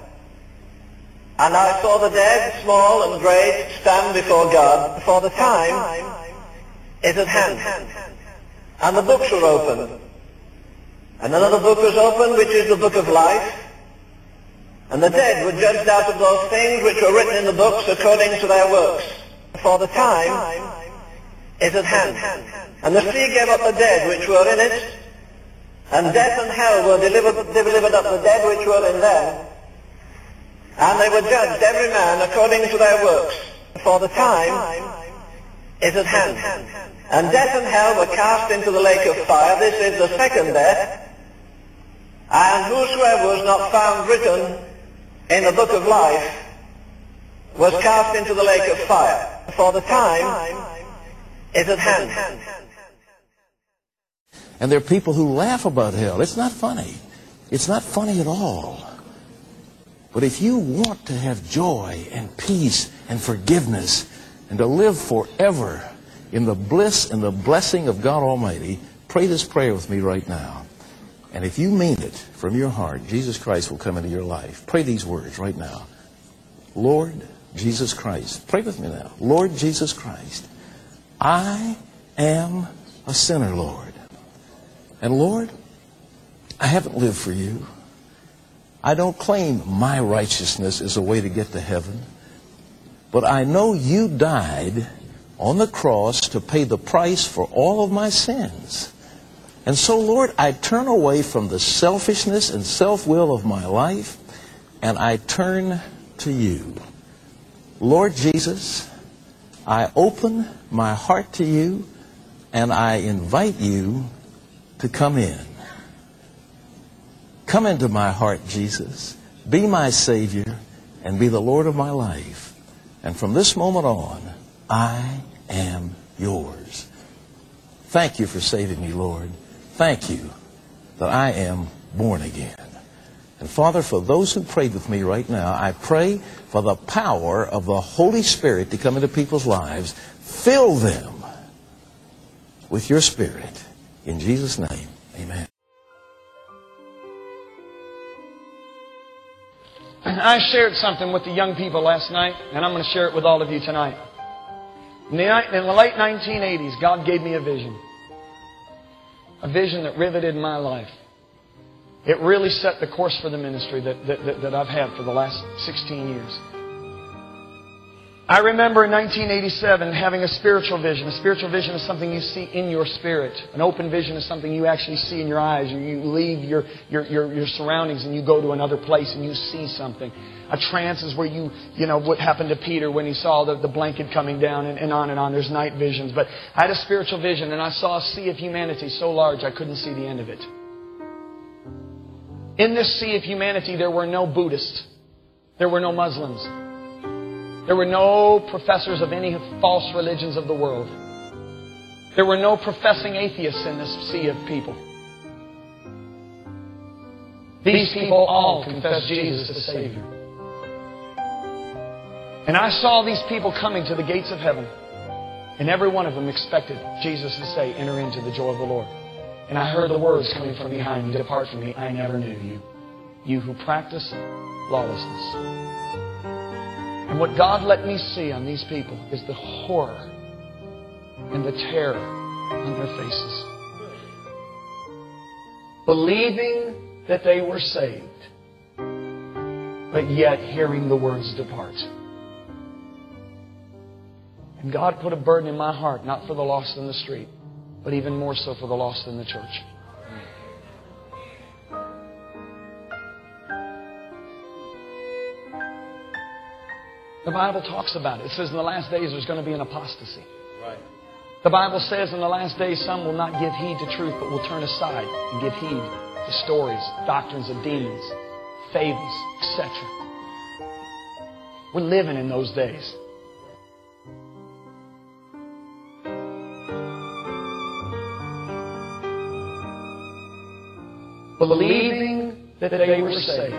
And I saw the dead, small and great, stand before God, for the time is at hand. And the books were opened. And another book was opened, which is the book of life. And the dead were judged out of those things which were written in the books according to their works. For the time is at hand. And the sea gave up the dead which were in it, and death and hell were delivered, delivered up the dead which were in them. And they were judged every man according to their works. For the time is at hand. And death and hell were cast into the lake of fire. This is the second death. And whosoever was not found written in the book of life was cast into the lake of fire. For the time is at hand. And there are people who laugh about hell. It's not funny. It's not funny at all. But if you want to have joy and peace and forgiveness and to live forever in the bliss and the blessing of God Almighty, pray this prayer with me right now. And if you mean it from your heart, Jesus Christ will come into your life. Pray these words right now. Lord Jesus Christ. Pray with me now. Lord Jesus Christ, I am a sinner, Lord. And Lord, I haven't lived for you. I don't claim my righteousness as a way to get to heaven. But I know you died on the cross to pay the price for all of my sins. And so, Lord, I turn away from the selfishness and self-will of my life, and I turn to you. Lord Jesus, I open my heart to you, and I invite you to come in. Come into my heart, Jesus. Be my Savior, and be the Lord of my life. And from this moment on, I am yours. Thank you for saving me, Lord. Thank you that I am born again. And Father, for those who prayed with me right now, I pray for the power of the Holy Spirit to come into people's lives. Fill them with your Spirit. In Jesus' name, amen. I shared something with the young people last night, and I'm going to share it with all of you tonight. In the, in the late nineteen eighties, God gave me a vision. A vision that riveted my life. It really set the course for the ministry that, that, that, that I've had for the last sixteen years. I remember in nineteen eighty-seven having a spiritual vision. A spiritual vision is something you see in your spirit. An open vision is something you actually see in your eyes. You, you leave your, your, your, your surroundings and you go to another place and you see something. A trance is where you, you know, what happened to Peter when he saw the, the blanket coming down and, and on and on. There's night visions. But I had a spiritual vision and I saw a sea of humanity so large I couldn't see the end of it. In this sea of humanity there were no Buddhists. There were no Muslims. There were no professors of any false religions of the world. There were no professing atheists in this sea of people. These people all confessed Jesus as Savior. And I saw these people coming to the gates of heaven. And every one of them expected Jesus to say, "Enter into the joy of the Lord." And I heard the words coming from behind me, "Depart from me, I never knew you. You who practice lawlessness." And what God let me see on these people is the horror and the terror on their faces. Believing that they were saved, but yet hearing the words, "Depart." And God put a burden in my heart, not for the lost in the street, but even more so for the lost in the church. The Bible talks about it. It says in the last days there's going to be an apostasy. Right. The Bible says in the last days some will not give heed to truth, but will turn aside and give heed to stories, doctrines of demons, fables, et cetera. We're living in those days. Believing that they were saved,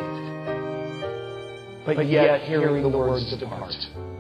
but yet hearing the words, "Depart."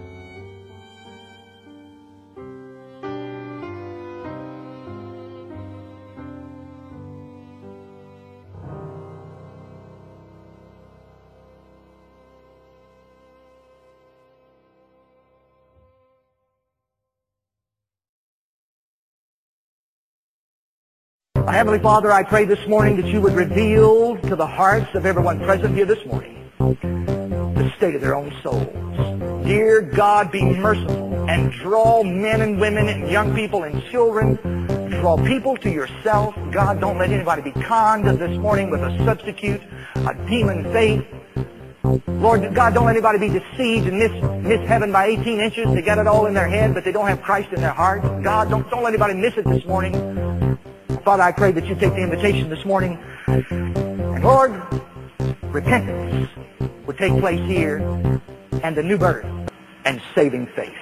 Heavenly Father, I pray this morning that you would reveal to the hearts of everyone present here this morning the state of their own souls. Dear God, be merciful and draw men and women and young people and children. Draw people to yourself. God, don't let anybody be conned this morning with a substitute, a demon faith. Lord God, don't let anybody be deceived and miss, miss heaven by eighteen inches. They got it all in their head, but they don't have Christ in their heart. God, don't, don't let anybody miss it this morning. Father, I pray that you take the invitation this morning. And Lord, repentance would take place here, and the new birth and saving faith.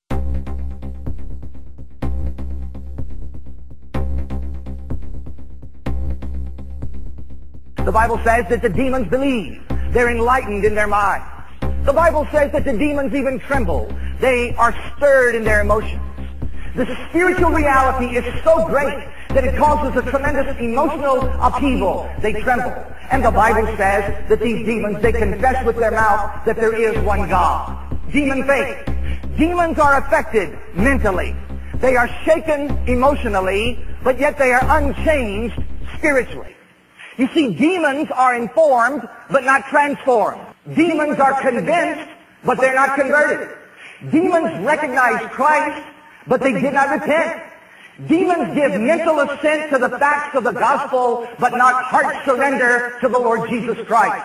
The Bible says that the demons believe. They're enlightened in their minds. The Bible says that the demons even tremble. They are stirred in their emotions. The spiritual reality is so great that it causes a tremendous emotional upheaval. They tremble. And the Bible says that these demons, they confess with their mouth that there is one God. Demon faith. Demons are affected mentally. They are shaken emotionally, but yet they are unchanged spiritually. You see, demons are informed, but not transformed. Demons are convinced, but they're not converted. Demons recognize Christ, but they did not repent. Demons give mental assent to the facts of the gospel, but not heart surrender to the Lord Jesus Christ.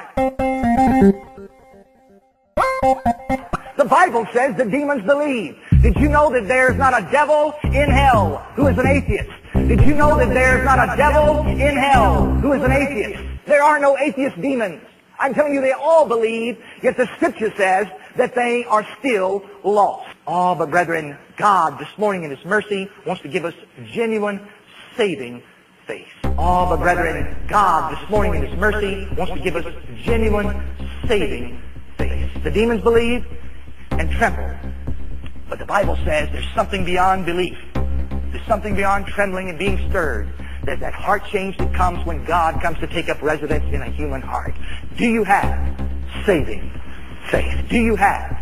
The Bible says the demons believe. Did you know that there's not a devil in hell who is an atheist? Did you know that there's not a devil in hell who is an atheist? There are no atheist demons. I'm telling you, they all believe, yet the Scripture says that they are still lost. Oh, but brethren, God this morning in His mercy wants to give us genuine, saving faith. Oh, but brethren, God this morning in His mercy wants to give us genuine, saving faith. The demons believe and tremble. But the Bible says there's something beyond belief. There's something beyond trembling and being stirred. There's that heart change that comes when God comes to take up residence in a human heart. Do you have saving faith? Do you have?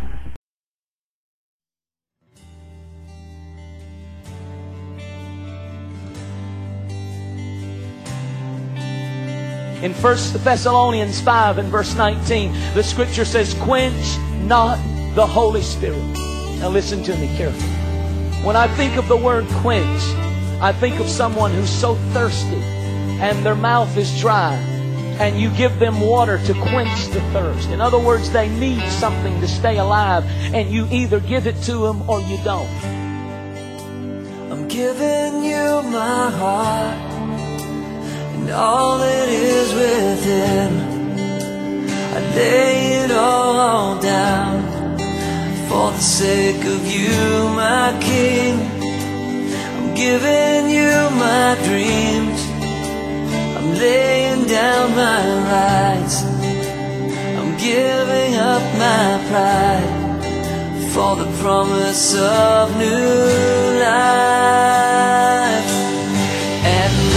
In First Thessalonians five and verse nineteen, the scripture says, quench not the Holy Spirit. Now listen to me carefully. When I think of the word quench, I think of someone who's so thirsty and their mouth is dry, and you give them water to quench the thirst. In other words, they need something to stay alive, and you either give it to them or you don't. I'm giving you my heart and all that is within. I lay it all down for the sake of you, my King. I'm giving you my dreams. I'm laying down my rights. I'm giving up my pride for the promise of new life. And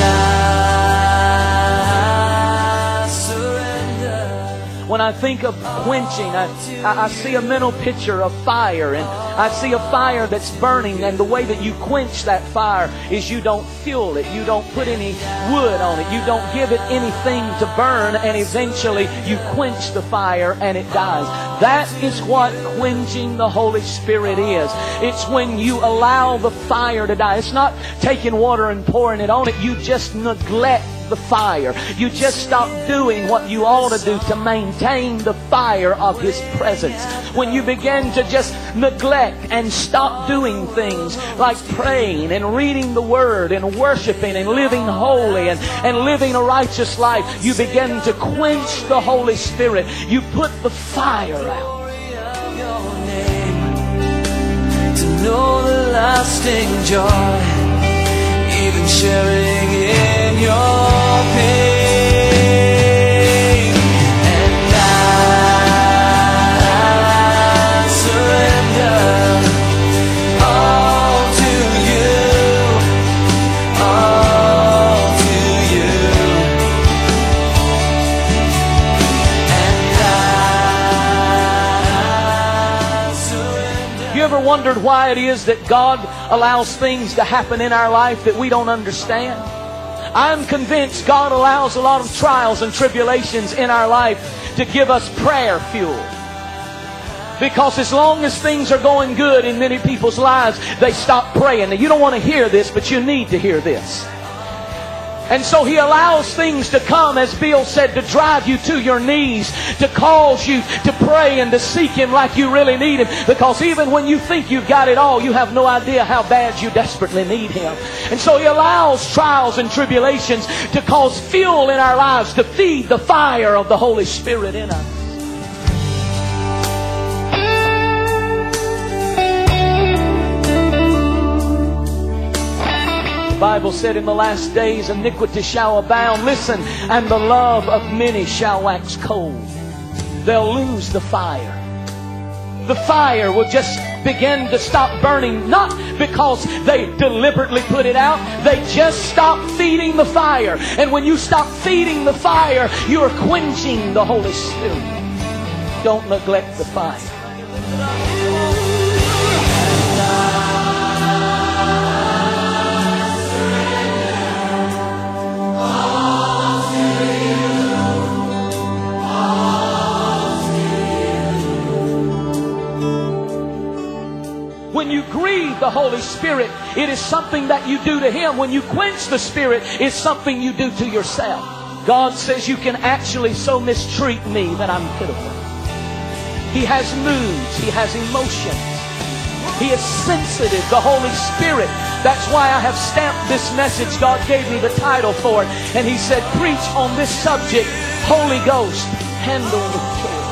I surrender. When I think of quenching, I, I, I see a mental picture of fire, and I see a fire that's burning, and the way that you quench that fire is you don't fuel it, you don't put any wood on it, you don't give it anything to burn, and eventually you quench the fire and it dies. That is what quenching the Holy Spirit is. It's when you allow the fire to die. It's not taking water and pouring it on it. You just neglect the fire. You just stop doing what you ought to do to maintain the fire of His presence. When you begin to just neglect and stop doing things like praying and reading the Word and worshiping and living holy and, and living a righteous life, you begin to quench the Holy Spirit. You put the fire out. To know the lasting joy, even sharing in your pain. And I surrender all to you, all to you. And I surrender. You ever wondered why it is that God allows things to happen in our life that we don't understand? I'm convinced God allows a lot of trials and tribulations in our life to give us prayer fuel. Because as long as things are going good in many people's lives, they stop praying. Now, you don't want to hear this, but you need to hear this. And so He allows things to come, as Bill said, to drive you to your knees, to cause you to pray and to seek Him like you really need Him. Because even when you think you've got it all, you have no idea how bad you desperately need Him. And so He allows trials and tribulations to cause fuel in our lives, to feed the fire of the Holy Spirit in us. The Bible said in the last days iniquity shall abound. Listen, and the love of many shall wax cold. They'll lose the fire. The fire will just begin to stop burning, not because they deliberately put it out. They just stop feeding the fire. And when you stop feeding the fire, you're quenching the Holy Spirit. Don't neglect the fire. When you grieve the Holy Spirit, it is something that you do to Him. When you quench the Spirit, it's something you do to yourself. God says you can actually so mistreat me that I'm pitiful. He has moods. He has emotions. He is sensitive, the Holy Spirit. That's why I have stamped this message. God gave me the title for it. And He said, preach on this subject, Holy Ghost, handle with care.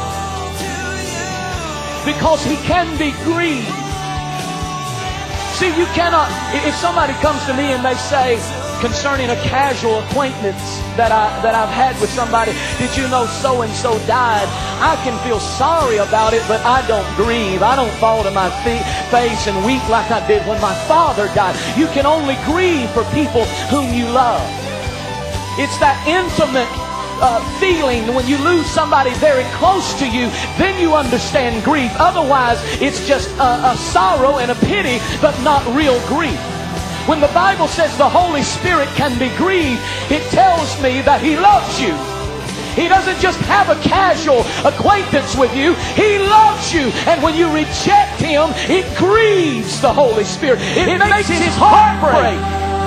Because He can be grieved. See, you cannot, if somebody comes to me and they say, concerning a casual acquaintance that, I, that I've had with somebody, did you know so-and-so died? I can feel sorry about it, but I don't grieve. I don't fall to my feet, face and weep like I did when my father died. You can only grieve for people whom you love. It's that intimate uh, feeling, when you lose somebody very close to you, then you understand grief. Otherwise, it's just a, a sorrow and a pity, but not real grief. When the Bible says the Holy Spirit can be grieved, it tells me that He loves you. He doesn't just have a casual acquaintance with you. He loves you. And when you reject Him, it grieves the Holy Spirit. It, it makes His heart break.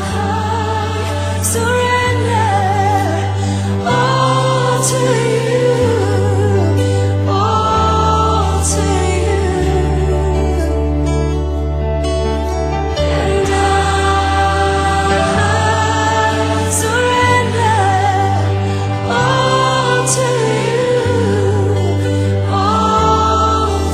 Surrender all to you, all to you, and I surrender all to you, all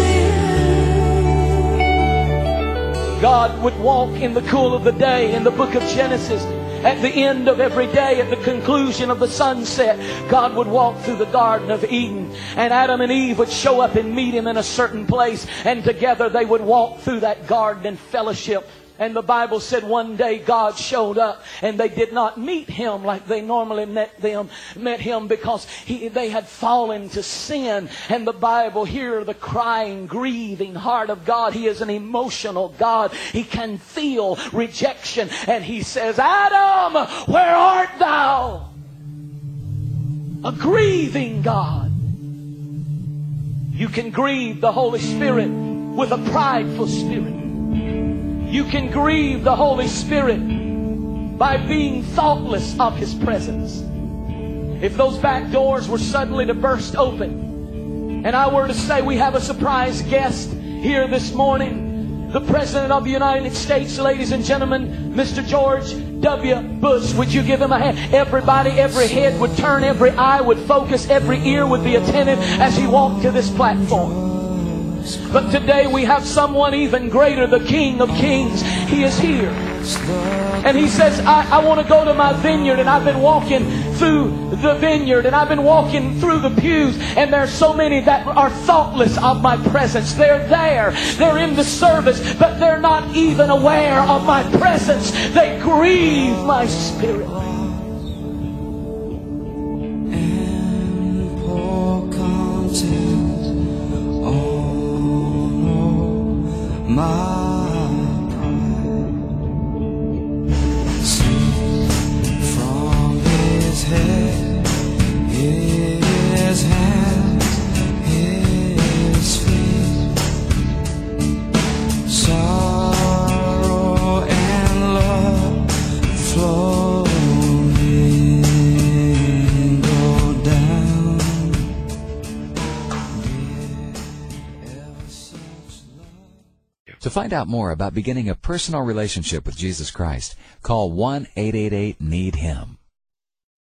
to you. God would walk in the cool of the day in the book of Genesis. At the end of every day, at the conclusion of the sunset, God would walk through the Garden of Eden. And Adam and Eve would show up and meet Him in a certain place. And together they would walk through that garden in fellowship. And the Bible said one day God showed up, and they did not meet Him like they normally met them, met Him because he, they had fallen to sin. And the Bible, hear the crying, grieving heart of God. He is an emotional God. He can feel rejection. And He says, Adam, where art thou? A grieving God. You can grieve the Holy Spirit with a prideful spirit. You can grieve the Holy Spirit by being thoughtless of His presence. If those back doors were suddenly to burst open, and I were to say we have a surprise guest here this morning, the President of the United States, ladies and gentlemen, Mister George W. Bush, would you give him a hand? Everybody, every head would turn, every eye would focus, every ear would be attentive as he walked to this platform. But today we have someone even greater, the King of Kings. He is here. And He says, I, I want to go to my vineyard. And I've been walking through the vineyard. And I've been walking through the pews. And there's so many that are thoughtless of my presence. They're there. They're in the service. But they're not even aware of my presence. They grieve my spirit. And pour content on my head, His hands, His feet, sorrow and love flowing go down. To find out more about beginning a personal relationship with Jesus Christ, call one eight eight eight, need him.